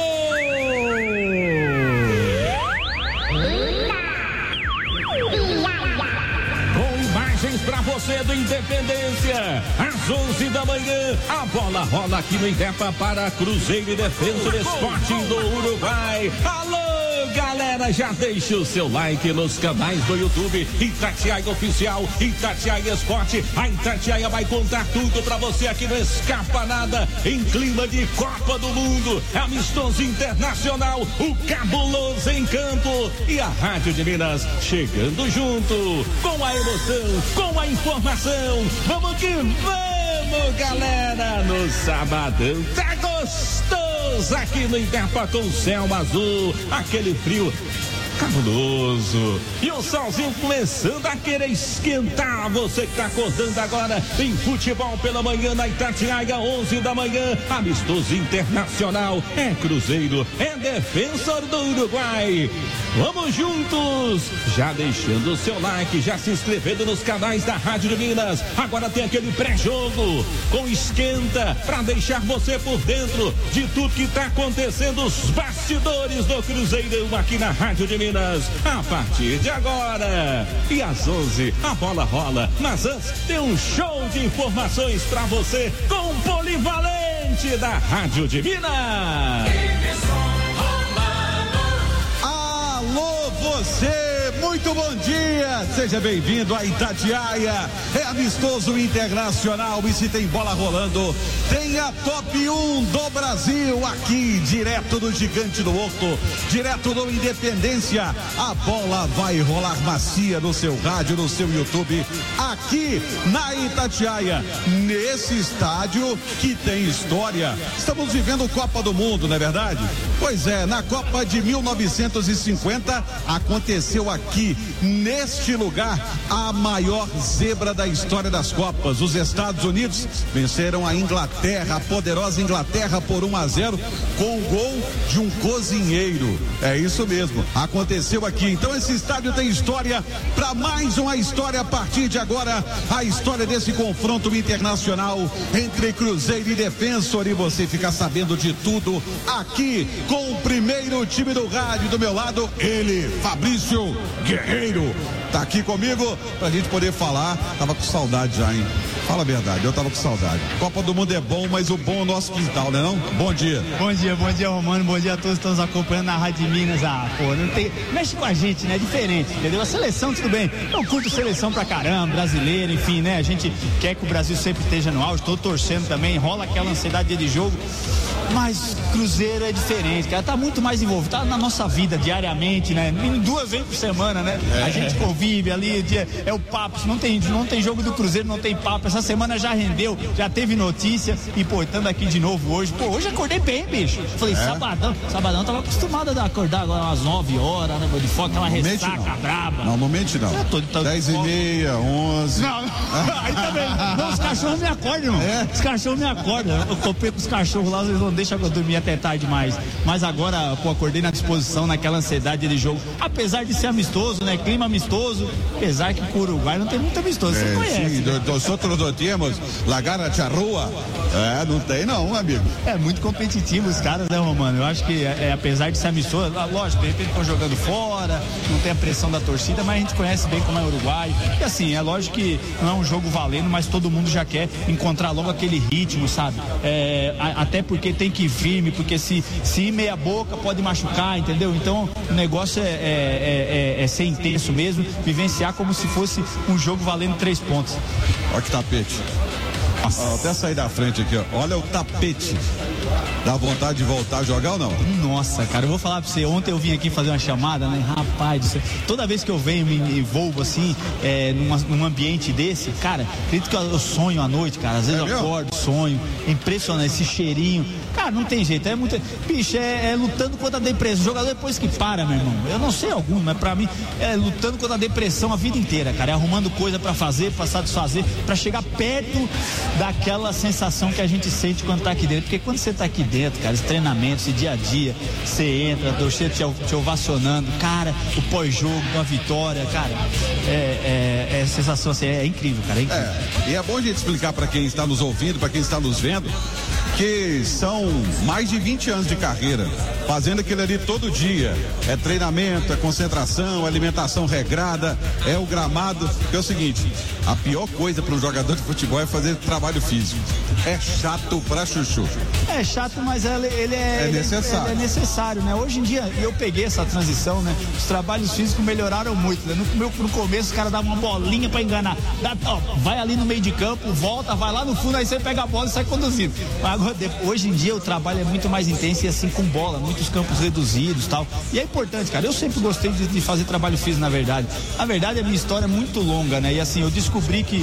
Com imagens pra você do Independência, às 11 da manhã, a bola rola aqui no Indepa para Cruzeiro e Defensor Sporting do Uruguai. Alô, galera, já deixa o seu like nos canais do YouTube Itatiaia Oficial, Itatiaia Esporte. A Itatiaia vai contar tudo pra você aqui, não escapa nada. Em clima de Copa do Mundo, amistoso internacional, o cabuloso em campo e a Rádio de Minas chegando junto com a emoção, com a informação. Vamos que vamos, galera, no sabadão tá gostoso aqui no Indepa com céu azul, aquele frio cabuloso e o solzinho começando a querer esquentar. Você que tá acordando agora, tem futebol pela manhã na Itatiaia, 11 da manhã, amistoso internacional, é Cruzeiro, é Defensor do Uruguai. Vamos juntos, já deixando o seu like, já se inscrevendo nos canais da Rádio de Minas. Agora tem aquele pré-jogo com esquenta para deixar você por dentro de tudo que tá acontecendo, os bastidores do Cruzeirão aqui na Rádio de Minas. A partir de agora e às 11 a bola rola, mas antes tem um show de informações pra você com o polivalente da Rádio de Minas. Alô, você! Muito bom dia, seja bem-vindo a Itatiaia, é amistoso internacional e se tem bola rolando, tem a top 1 do Brasil aqui, direto do Gigante do Horto, direto do Independência, a bola vai rolar macia no seu rádio, no seu YouTube, aqui na Itatiaia, nesse estádio que tem história. Estamos vivendo Copa do Mundo, não é verdade? Pois é, na Copa de 1950 aconteceu aqui aqui neste lugar a maior zebra da história das Copas. Os Estados Unidos venceram a Inglaterra, a poderosa Inglaterra por 1-0 com o gol de um cozinheiro. É isso mesmo, aconteceu aqui. Então esse estádio tem história para mais uma história a partir de agora, a história desse confronto internacional entre Cruzeiro e Defensor, e você fica sabendo de tudo aqui com o primeiro time do rádio. Do meu lado, ele, Fabrício Guerreiro, tá aqui comigo pra gente poder falar. Tava com saudade já, hein? Fala a verdade, eu tava com saudade. Copa do Mundo é bom, mas o bom é o nosso quintal, né não? Bom dia. Bom dia, Romano, bom dia a todos que estão nos acompanhando na Rádio de Minas. Não tem, mexe com a gente, né? É diferente, entendeu? A seleção, tudo bem, eu curto seleção pra caramba, brasileira, enfim, né? A gente quer que o Brasil sempre esteja no auge, tô torcendo também, rola aquela ansiedade de jogo, mas Cruzeiro é diferente, cara, tá muito mais envolvido, tá na nossa vida diariamente, né? 2 vezes por semana, né? A gente convive ali, é o papo, não tem jogo do Cruzeiro, não tem papo. Essa semana já rendeu, já teve notícia, e pô, estando aqui de novo hoje, pô, hoje acordei bem, bicho. Falei, sabadão, tava acostumado a acordar agora umas 9 horas, né? De foto, uma ressaca braba. Não, no momento não. 10h30, 11. Não, aí também. Não, os cachorros me acordam, irmão. Os cachorros me acordam. Eu comprei com os cachorros lá, eles não deixam eu dormir até tarde demais. Mas agora, pô, acordei na disposição, naquela ansiedade de jogo. Apesar de ser amistoso, né? Clima amistoso. Apesar que o Uruguai não tem muito amistoso. Você conhece. Sim, nosotros não temos la garra charrua. Não tem não, amigo. É muito competitivo os caras, né, Romano? Eu acho que, apesar de ser amistoso, lógico, de repente estão jogando fora, não tem a pressão da torcida, mas a gente conhece bem como é o Uruguai. E assim, é lógico que não é um jogo valendo, mas todo mundo já quer encontrar logo aquele ritmo, sabe? Até porque tem que ir firme, porque se ir meia boca pode machucar, entendeu? Então o negócio é ser intenso mesmo, vivenciar como se fosse um jogo valendo 3 pontos. Olha que tapete. Até sair da frente aqui, ó. Olha o tapete. Dá vontade de voltar a jogar ou não? Nossa, cara, eu vou falar pra você, ontem eu vim aqui fazer uma chamada, né? Rapaz, toda vez que eu venho, me envolvo assim, num ambiente desse, cara, acredito que eu sonho à noite, cara, às vezes eu acordo, sonho, é impressionante, esse cheirinho, cara, não tem jeito, bicho, lutando contra a depressão, o jogador depois que para, meu irmão, eu não sei algum, mas pra mim, lutando contra a depressão a vida inteira, cara, arrumando coisa pra fazer, pra satisfazer, pra chegar perto daquela sensação que a gente sente quando tá aqui dentro, porque quando você tá aqui dentro, cara, esse treinamento, esse dia a dia, você entra, a torcida te ovacionando, cara, o pós-jogo, uma vitória, cara, sensação assim, é incrível, cara, é incrível. E é bom a gente explicar para quem está nos ouvindo, para quem está nos vendo, que são mais de 20 anos de carreira, fazendo aquilo ali todo dia. É treinamento, é concentração, alimentação regrada, é o gramado. Que é o seguinte, a pior coisa para um jogador de futebol é fazer trabalho físico. É chato pra chuchu. É chato, mas ele é necessário. Ele é necessário, né? Hoje em dia, eu peguei essa transição, né? Os trabalhos físicos melhoraram muito, né? No começo, os caras davam uma bolinha pra enganar. Vai ali no meio de campo, volta, vai lá no fundo, aí você pega a bola e sai conduzindo. Agora, hoje em dia, o trabalho é muito mais intenso e assim, com bola, muitos campos reduzidos e tal. E é importante, cara. Eu sempre gostei de fazer trabalho físico, na verdade. Na verdade, a minha história é muito longa, né? E assim, eu descobri que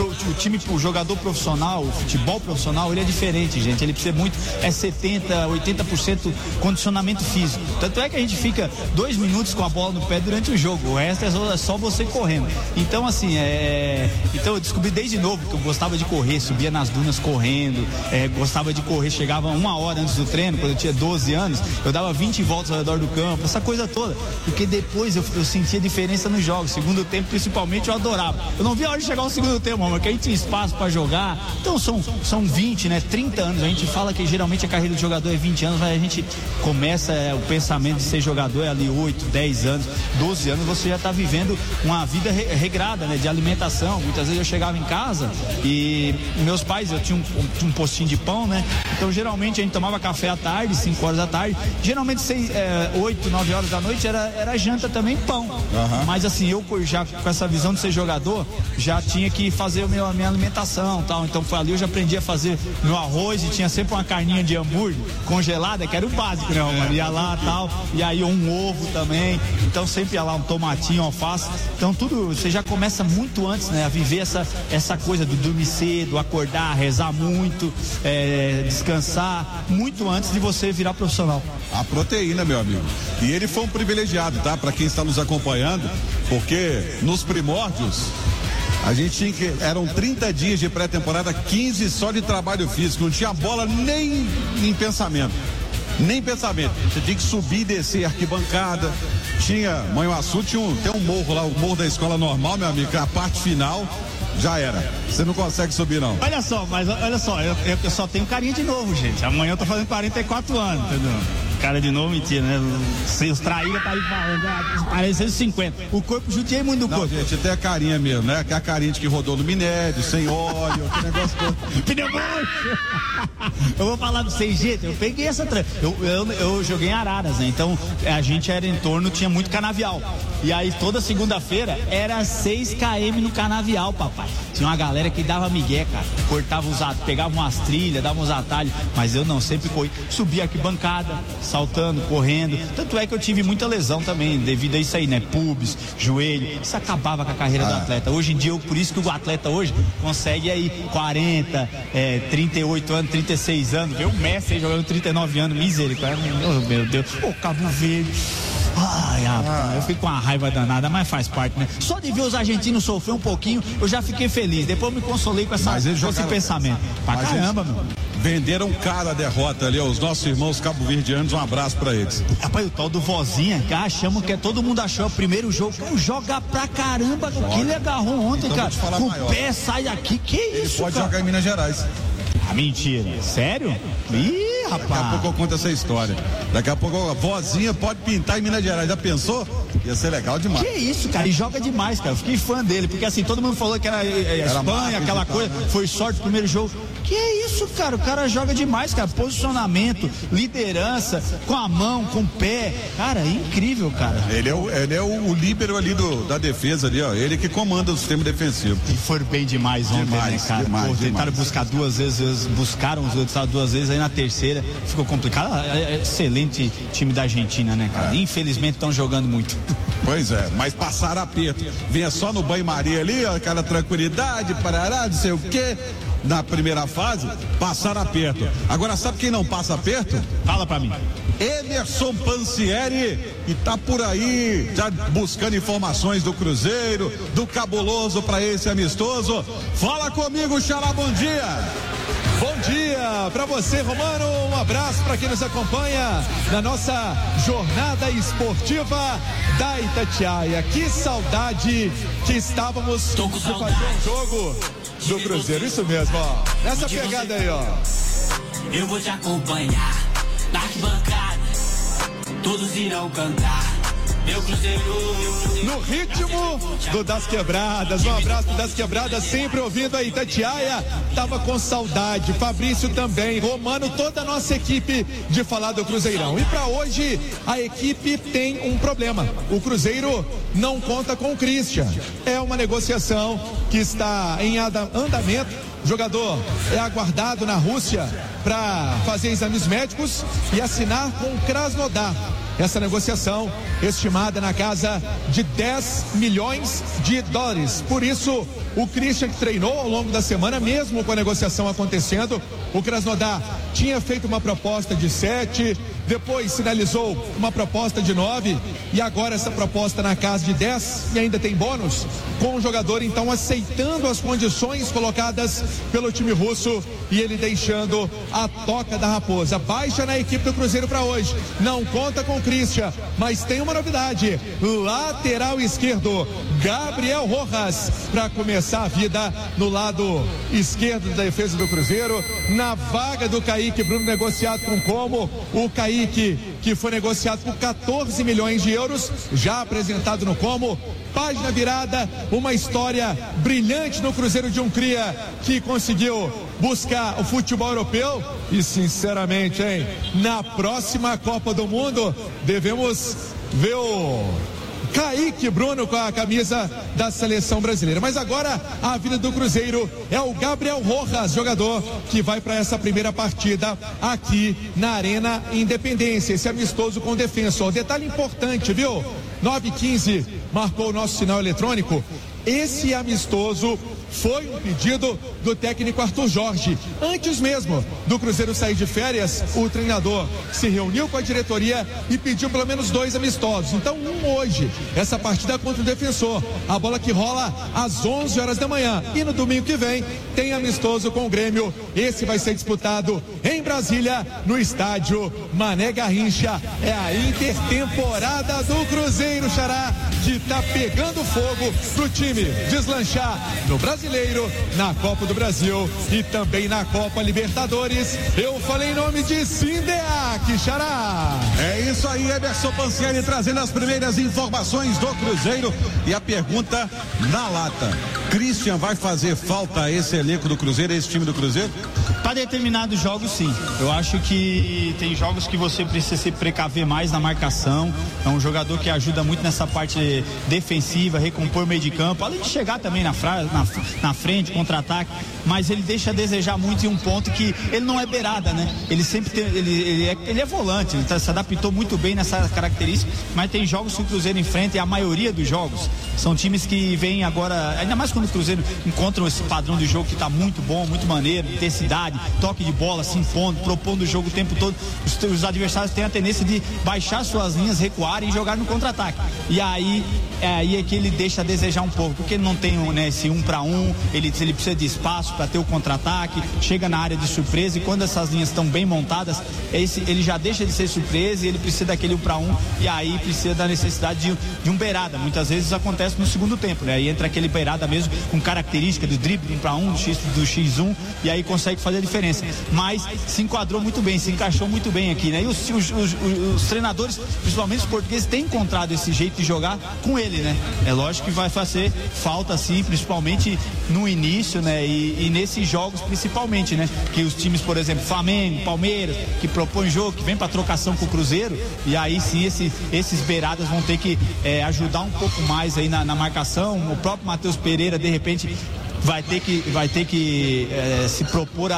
o jogador profissional, o futebol profissional, ele é diferente, gente. Ele precisa muito, 70%, 80% condicionamento físico. Tanto é que a gente fica 2 minutos com a bola no pé durante o jogo. O resto é só você correndo. Então, assim, então eu descobri desde novo que eu gostava de correr, subia nas dunas correndo, gostava de correr, chegava 1 hora antes do treino, quando eu tinha 12 anos, eu dava 20 voltas ao redor do campo, essa coisa toda. Porque depois eu sentia diferença nos jogos. Segundo tempo, principalmente, eu adorava. Eu não via a hora de chegar ao segundo tempo, porque a gente tinha espaço pra jogar. Então são 20, né? 30 anos. A gente fala que geralmente a carreira do jogador é 20 anos, mas a gente começa o pensamento de ser jogador ali 8, 10 anos, 12 anos, você já tá vivendo uma vida regrada, né? De alimentação. Muitas vezes eu chegava em casa e meus pais, eu tinha um postinho de pão, né? Então geralmente a gente tomava café à tarde, 5 horas da tarde. Geralmente 8, 9 horas da noite era janta também, pão. Uhum. Mas assim, eu já com essa visão de ser jogador, já tinha que fazer a minha alimentação, tal. Então foi ali eu já aprendi a fazer meu arroz e tinha sempre uma carninha de hambúrguer congelada, que era o básico, né, mano? Ia lá, tal, e aí um ovo também. Então sempre ia lá um tomatinho, alface. Então tudo, você já começa muito antes, né, a viver essa coisa do dormir cedo, acordar, rezar muito, descansar muito antes de você virar profissional. A proteína, meu amigo. E ele foi um privilegiado, tá? Para quem está nos acompanhando, porque nos primórdios a gente tinha que, eram 30 dias de pré-temporada, 15 só de trabalho físico, não tinha bola nem em pensamento. Nem pensamento. Você tinha que subir e descer arquibancada. Tinha, Manhuaçu tem um morro lá, o morro da escola normal, meu amigo, a parte final já era. Você não consegue subir, não. Olha só, eu só tenho carinha de novo, gente. Amanhã eu tô fazendo 44 anos, entendeu? Cara de novo, mentira, né? Os traíra tá aí falando, parecendo 50. O corpo judiei muito do corpo. Gente, tem a carinha mesmo, né? Que é a carinha de que rodou no minério, sem óleo, aquele negócio todo. Pneu murcho! Eu vou falar pra vocês, gente, eu peguei essa... Eu joguei em Araras, né? Então, a gente era em torno, tinha muito canavial. E aí, toda segunda-feira, era 6 km no canavial, papai. Tinha uma galera que dava migué, cara. Cortava os atalhos, pegava umas trilhas, dava uns atalhos. Mas eu não, sempre subia aqui bancada, saltando, correndo. Tanto é que eu tive muita lesão também, devido a isso aí, né? Pubis, joelho. Isso acabava com a carreira do atleta. Hoje em dia, por isso que o atleta hoje consegue aí 40, 38 anos, 36 anos. Vê o Messi aí jogando 39 anos, misericórdia. Oh, meu Deus. Ô, Cabo Verde. Ai, rapaz, eu fico com uma raiva danada, mas faz parte, né? Só de ver os argentinos sofrer um pouquinho, eu já fiquei feliz. Depois eu me consolei com esse pensamento. Pra caramba, meu. Venderam cara a derrota ali, ó, os nossos irmãos cabo-verdianos, um abraço pra eles. Rapaz, o tal do Vozinha, que achamos que todo mundo achou o primeiro jogo, joga pra caramba, o que ele agarrou ontem, então, cara, o pé sai daqui, que ele isso, pode cara? Jogar em Minas Gerais. Ah, mentira, sério? Ih, rapaz. Daqui a pouco eu conto essa história. Daqui a pouco a Vozinha pode pintar em Minas Gerais, já pensou? Ia ser legal demais. Que isso, cara, e joga demais, cara, eu fiquei fã dele, porque assim, todo mundo falou que era Espanha, aquela coisa, foi sorte no primeiro jogo. Que isso, cara, o cara joga demais, cara, posicionamento, liderança, com a mão, com o pé, cara, é incrível, cara. Ele é o líbero ali da defesa ali, ó, ele que comanda o sistema defensivo. E foram bem demais ontem, né, cara? Demais. Tentaram buscar duas vezes, buscaram os outros duas vezes, aí na terceira ficou complicado. Excelente time da Argentina, né, cara? Infelizmente estão jogando muito. Pois é, mas passaram aperto. Vinha só no banho-maria ali, ó, aquela tranquilidade, parará, não sei o quê. Na primeira fase, passaram aperto. Agora, sabe quem não passa aperto? Fala pra mim. Emerson Pansieri, que tá por aí, já buscando informações do Cruzeiro, do Cabuloso para esse amistoso. Fala comigo, Xará, bom dia. Bom dia para você, Romano, um abraço para quem nos acompanha na nossa jornada esportiva da Itatiaia. Que saudade que estávamos de fazer um jogo do Cruzeiro, isso mesmo, ó, nessa pegada aí, ó. Eu vou te acompanhar na arquibancada, todos irão cantar. Meu Cruzeiro. No ritmo do Das Quebradas, um abraço do Das Quebradas, sempre ouvindo a Itatiaia, tava com saudade, Fabrício também, Romano, toda a nossa equipe de falar do Cruzeirão. E para hoje a equipe tem um problema, o Cruzeiro não conta com o Christian, é uma negociação que está em andamento. O jogador é aguardado na Rússia para fazer exames médicos e assinar com o Krasnodar. Essa negociação estimada na casa de 10 milhões de dólares. Por isso, o Christian que treinou ao longo da semana, mesmo com a negociação acontecendo, o Krasnodar tinha feito uma proposta de 7, depois sinalizou uma proposta de 9 e agora essa proposta na casa de 10 e ainda tem bônus, com o jogador então aceitando as condições colocadas pelo time russo e ele deixando a toca da raposa. Baixa na equipe do Cruzeiro para hoje, não conta com o Christian, mas tem uma novidade, lateral esquerdo Gabriel Rojas para começar a vida no lado esquerdo da defesa do Cruzeiro, na vaga do Kaique Bruno, negociado com Como. O Kaique, que foi negociado por 14 milhões de euros, já apresentado no Como. Página virada, uma história brilhante no Cruzeiro de Uncria, que conseguiu buscar o futebol europeu e sinceramente, hein, na próxima Copa do Mundo devemos ver o Kaique Bruno com a camisa da seleção brasileira. Mas agora a vida do Cruzeiro é o Gabriel Rojas, jogador que vai para essa primeira partida aqui na Arena Independência, esse amistoso com o Defensor. Detalhe importante, viu? 9h15 marcou o nosso sinal eletrônico. Esse amistoso foi um pedido do técnico Arthur Jorge. Antes mesmo do Cruzeiro sair de férias, o treinador se reuniu com a diretoria e pediu pelo menos 2 amistosos. Então, um hoje, essa partida contra o Defensor. A bola que rola às 11 horas da manhã. E no domingo que vem, tem amistoso com o Grêmio. Esse vai ser disputado em Brasília, no estádio Mané Garrincha. É a intertemporada do Cruzeiro, Xará, que tá pegando fogo pro time deslanchar no Brasileiro, na Copa do Brasil e também na Copa Libertadores. Eu falei em nome de Sindeac, Xará. É isso aí, Emerson Pancieri trazendo as primeiras informações do Cruzeiro. E a pergunta na lata: Christian vai fazer falta a esse elenco do Cruzeiro, a esse time do Cruzeiro? Para determinados jogos, sim. Eu acho que tem jogos que você precisa se precaver mais na marcação. É um jogador que ajuda muito nessa parte defensiva, recompor o meio de campo, além de chegar também na frente, contra-ataque, mas ele deixa a desejar muito em um ponto que ele não é beirada, né? Ele sempre tem, ele é volante, ele se adaptou muito bem nessa característica, mas tem jogos que o Cruzeiro enfrenta, e a maioria dos jogos são times que vêm agora, ainda mais quando o Cruzeiro encontra esse padrão de jogo que está muito bom, muito maneiro, intensidade, toque de bola, se impondo, propondo o jogo o tempo todo. Os adversários têm a tendência de baixar suas linhas, recuar e jogar no contra-ataque. E aí é que ele deixa a desejar um pouco, porque ele não tem, né, esse 1 para 1, ele precisa de espaço para ter o contra-ataque, chega na área de surpresa, e quando essas linhas estão bem montadas, ele já deixa de ser surpresa e ele precisa daquele 1 para 1, e aí precisa da necessidade de um beirada. Muitas vezes isso acontece no segundo tempo, né? Aí entra aquele beirada mesmo com característica do drible 1 para 1, do X1, e aí consegue fazer a diferença. Mas se enquadrou muito bem, se encaixou muito bem aqui, né? E os treinadores, principalmente os portugueses, têm encontrado esse jeito de jogar com ele, né? É lógico que vai fazer falta, sim, principalmente no início, né? E nesses jogos, principalmente, né? Que os times, por exemplo, Flamengo, Palmeiras, que propõem jogo, que vem para trocação com o Cruzeiro, e aí sim esses beiradas vão ter que ajudar um pouco mais aí na marcação. O próprio Matheus Pereira, de repente, vai ter que se propor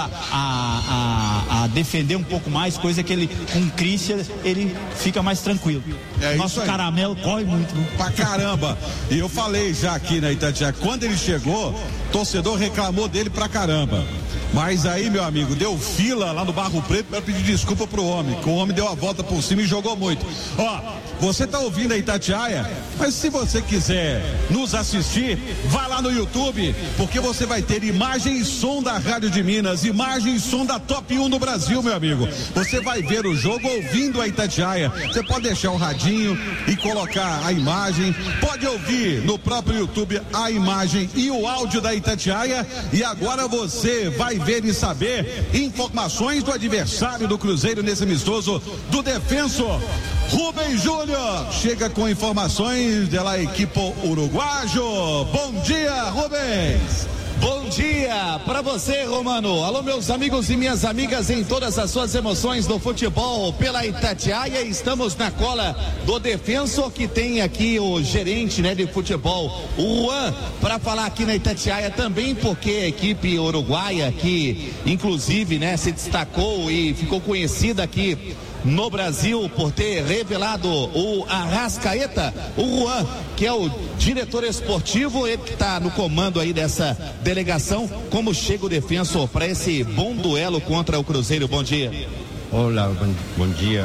a defender um pouco mais, coisa que ele, com o Christian, ele fica mais tranquilo. Nosso caramelo corre muito. Pra caramba. E eu falei já aqui na Itatiaia, quando ele chegou, torcedor reclamou dele pra caramba. Mas aí, meu amigo, deu fila lá no Barro Preto para pedir desculpa pro homem, que o homem deu a volta por cima e jogou muito. Ó, você tá ouvindo a Itatiaia, mas se você quiser nos assistir, vai lá no YouTube, porque você vai ter imagem e som da Rádio de Minas, imagem e som da Top 1 do Brasil, meu amigo. Você vai ver o jogo ouvindo a Itatiaia. Você pode deixar o radinho e colocar a imagem, pode ouvir no próprio YouTube a imagem e o áudio da Itatiaia, e agora você vai ver e saber informações do adversário do Cruzeiro nesse amistoso do Defensor. Rubens Júnior chega com informações da equipe uruguaio. Bom dia, Rubens. Bom dia para você, Romano. Alô, meus amigos e minhas amigas em todas as suas emoções do futebol pela Itatiaia. Estamos na cola do Defensor, que tem aqui o gerente, né, de futebol, o Juan, para falar aqui na Itatiaia também, porque a equipe uruguaia, que inclusive, né, se destacou e ficou conhecida aqui no Brasil por ter revelado o Arrascaeta, o Juan, que é o diretor esportivo, ele que está no comando aí dessa delegação. Como chega o Defensor para esse bom duelo contra o Cruzeiro? Bom dia. Olá, bom dia.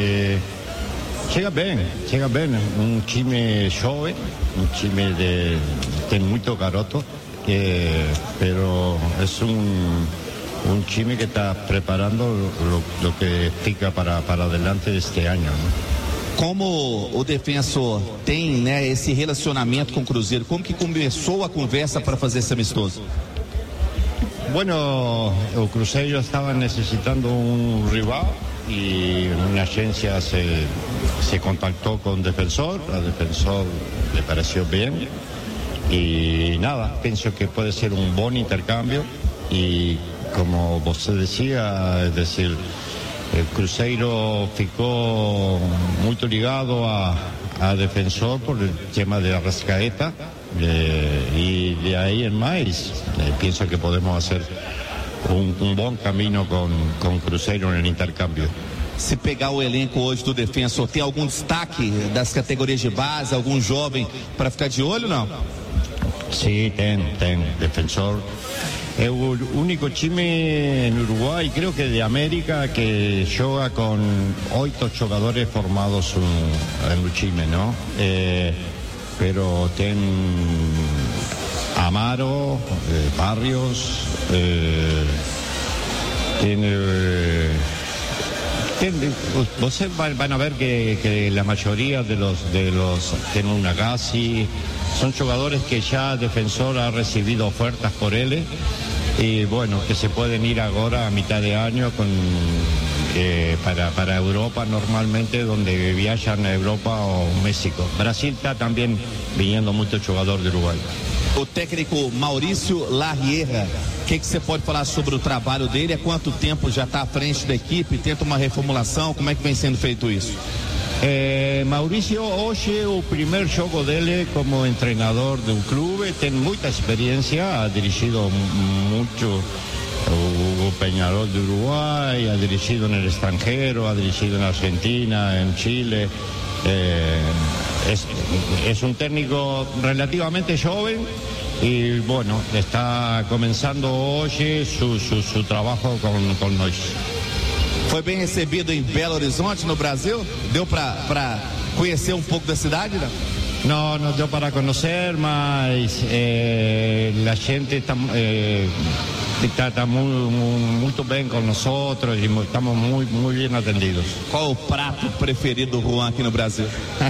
Chega bem, um time jovem, um time tem muito garoto, pero é un time que está preparando lo que fica para adelante este año, ¿no? Como o Defensor tem, né, esse relacionamento com o Cruzeiro, como que começou a conversa para fazer esse amistoso? Bueno, o Cruzeiro estava necessitando um rival e uma agência se contactou com o Defensor, a Defensor le pareció bem e nada, penso que pode ser um bom intercâmbio e como você decía, es decir, el Cruzeiro ficou muito ligado a Defensor por el tema de Arrascaeta y de ahí en más pienso que podemos hacer un bom caminho com Cruzeiro no intercâmbio. Se pegar o elenco hoje do Defensor, tem algum destaque das categorias de base, algum jovem para ficar de olho, não? Sí, tem Defensor. Es el único time en Uruguay, creo que de América, que juega con 8 jugadores formados en el time, ¿no? Pero ten Amaro, Barrios, ustedes van a ver que la mayoría de los tienen una Gassi, son jugadores que ya Defensor ha recibido ofertas por él y bueno, que se pueden ir ahora a mitad de año para Europa normalmente, donde viajan a Europa o México. Brasil está también viniendo mucho jugador de Uruguay. O técnico Maurício Larriera, o que você pode falar sobre o trabalho dele? Há quanto tempo já está à frente da equipe? Tenta uma reformulação? Como é que vem sendo feito isso? Maurício, hoje o primeiro jogo dele como treinador de um clube, tem muita experiência, ha dirigido muito o Peñarol de Uruguay, ha dirigido no extranjero, ha dirigido na Argentina, en Chile. Es un técnico relativamente joven y bueno, está comenzando hoy su trabajo con nosotros. Foi bem recebido em Belo Horizonte, no Brasil? Deu para conhecer um pouco da cidade, né? No dio para conocer, mas la gente está muy bien con nosotros y estamos muy bien atendidos. Qual o prato preferido do Juan aqui no Brasil?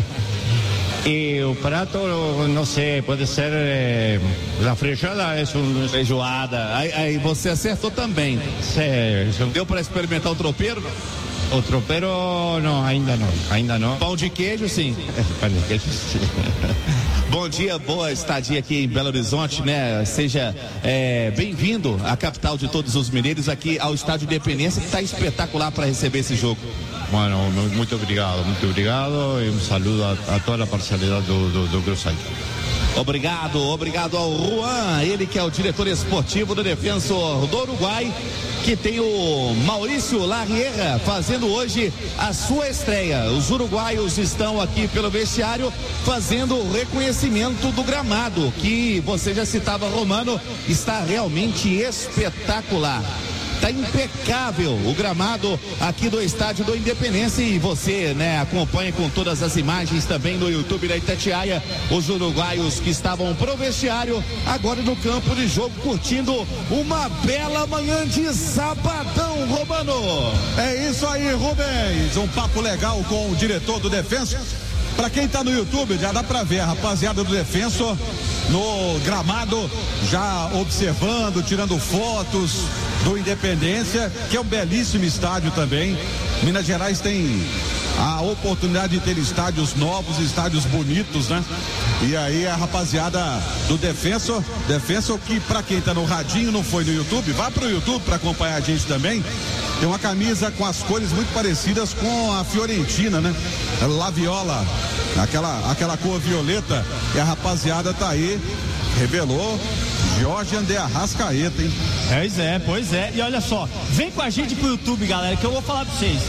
Y el prato, no sé, puede ser la feijoada, es un... Feijoada, aí você acertou também. Sí, deu para experimentar o tropeiro? O tropeiro, não, ainda não. Pão de queijo, sim. Pão de queijo, sim. Bom dia, boa estadia aqui em Belo Horizonte, né? Seja bem-vindo à capital de todos os mineiros, aqui ao Estádio Independência, que está espetacular para receber esse jogo. Bueno, muito obrigado e um saludo a toda a parcialidade do Cruzeiro. Obrigado ao Juan, ele que é o diretor esportivo do Defensor do Uruguai, que tem o Maurício Larriera fazendo hoje a sua estreia. Os uruguaios estão aqui pelo vestiário fazendo o reconhecimento do gramado, que você já citava, Romano, está realmente espetacular. Tá impecável o gramado aqui do Estádio do Independência e você, né, acompanha com todas as imagens também no YouTube da Itatiaia, os uruguaios que estavam pro vestiário, agora no campo de jogo, curtindo uma bela manhã de sabadão, Romano. É isso aí, Rubens, um papo legal com o diretor do Defensor. Pra quem tá no YouTube, já dá pra ver a rapaziada do Defensor no gramado, já observando, tirando fotos do Independência, que é um belíssimo estádio também. Minas Gerais tem a oportunidade de ter estádios novos, estádios bonitos, né? E aí a rapaziada do Defensor que pra quem tá no radinho, não foi no YouTube, vá pro YouTube pra acompanhar a gente também. Tem uma camisa com as cores muito parecidas com a Fiorentina, né? La Viola, aquela cor violeta, e a rapaziada tá aí, revelou Jorge André Arrascaeta, hein? Pois é, e olha só, vem com a gente pro YouTube, galera, que eu vou falar pra vocês.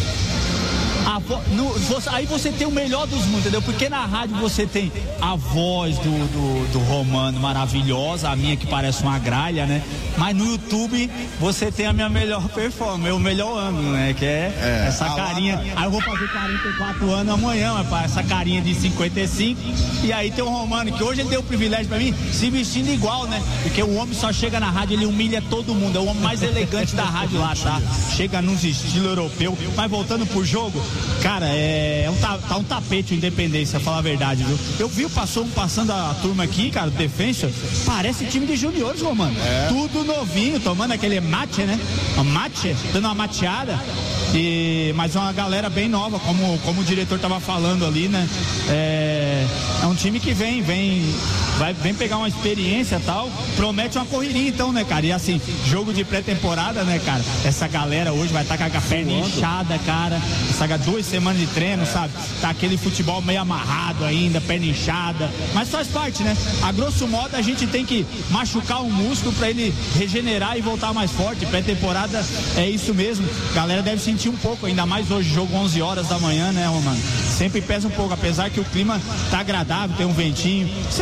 Aí você tem o melhor dos mundos, entendeu? Porque na rádio você tem a voz do Romano maravilhosa, a minha que parece uma gralha, né? Mas no YouTube você tem a minha melhor performance, o melhor ângulo, né? Que é essa carinha. Aí eu vou fazer 44 anos amanhã, mas essa carinha de 55. E aí tem o Romano, que hoje ele deu o privilégio pra mim, se vestindo igual, né? Porque o homem só chega na rádio, ele humilha todo mundo. É o homem mais elegante da rádio lá, tá? Chega nos estilo europeu. Mas voltando pro jogo, cara, tá um tapete o Independência, falar a verdade, viu? Eu vi passando a turma aqui, cara, do Defensor, parece time de juniores, Romano. Tudo novinho, tomando aquele mate, né? Dando uma mateada. Mas uma galera bem nova, como o diretor tava falando ali, né? É um time que vem pegar uma experiência e tal, promete uma correria então, né, cara? E assim, jogo de pré-temporada, né, cara? Essa galera hoje vai estar com a perna inchada, cara. 2 semanas de treino, sabe? Tá aquele futebol meio amarrado ainda, perna inchada, mas faz parte, né? A grosso modo a gente tem que machucar um músculo pra ele regenerar e voltar mais forte. Pré-temporada é isso mesmo. A galera deve sentir um pouco, ainda mais hoje, jogo 11 horas da manhã, né, Romano? Sempre pesa um pouco, apesar que o clima tá agradável, tem um ventinho. Sempre gostou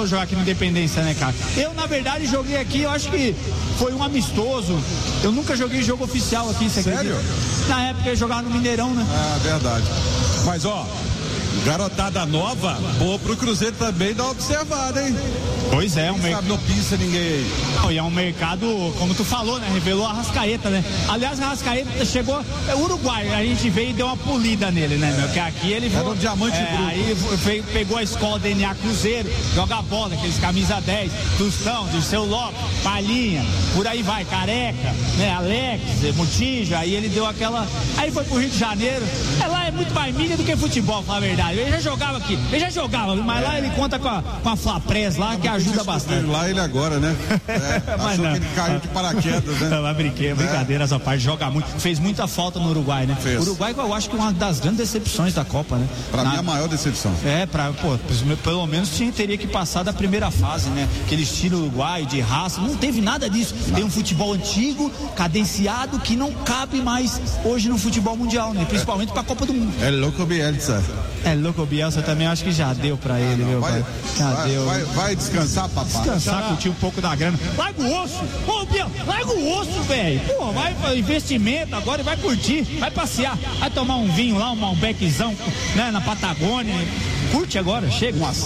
gostoso jogar aqui no Independência, né, cara? Eu, na verdade, joguei aqui, eu acho que foi um amistoso. Eu nunca joguei jogo oficial aqui, você acredita? Sério? Na época eu jogava no Mineirão, né? Ah, verdade. Mas, ó, garotada nova, boa pro Cruzeiro também dar uma observada, hein? Pois é, não pisa ninguém aí. Não, e é um mercado, como tu falou, né? Revelou a Arrascaeta, né? Aliás, a Arrascaeta chegou, Uruguai, a gente veio e deu uma polida nele, né, meu? Que aqui ele era um diamante bruto. Aí pegou a escola DNA Cruzeiro, joga bola, aqueles camisa 10, Tostão, Dirceu Lopes, Palhinha, por aí vai, Careca, né? Alex, Mutinja, aí ele deu aquela. Aí foi pro Rio de Janeiro. Lá é muito mais mídia do que futebol, pra falar a verdade. Ele já jogava aqui, mas lá ele conta com a Flapress lá, que ajuda bastante. Lá ele agora, né? Mas achou que ele caiu de paraquedas, né? Mas brincadeira essa parte, joga muito. Fez muita falta no Uruguai, né? Fez. Uruguai, eu acho que é uma das grandes decepções da Copa, né? Pra mim, a maior decepção. Pelo menos teria que passar da primeira fase, né? Aquele estilo uruguai, de raça, não teve nada disso. Tem um futebol antigo, cadenciado, que não cabe mais hoje no futebol mundial, né? Principalmente pra Copa do Mundo. É louco Bielsa. Bielsa também, acho que já deu pra ele, meu pai. Vai descansar, papai. Descansar, curtir um pouco da grana. Larga o osso! Ô, Biel, larga o osso, velho! Pô, vai para investimento agora e vai curtir, vai passear, vai tomar um vinho lá, um beckzão, né, na Patagônia. Curte agora, chega.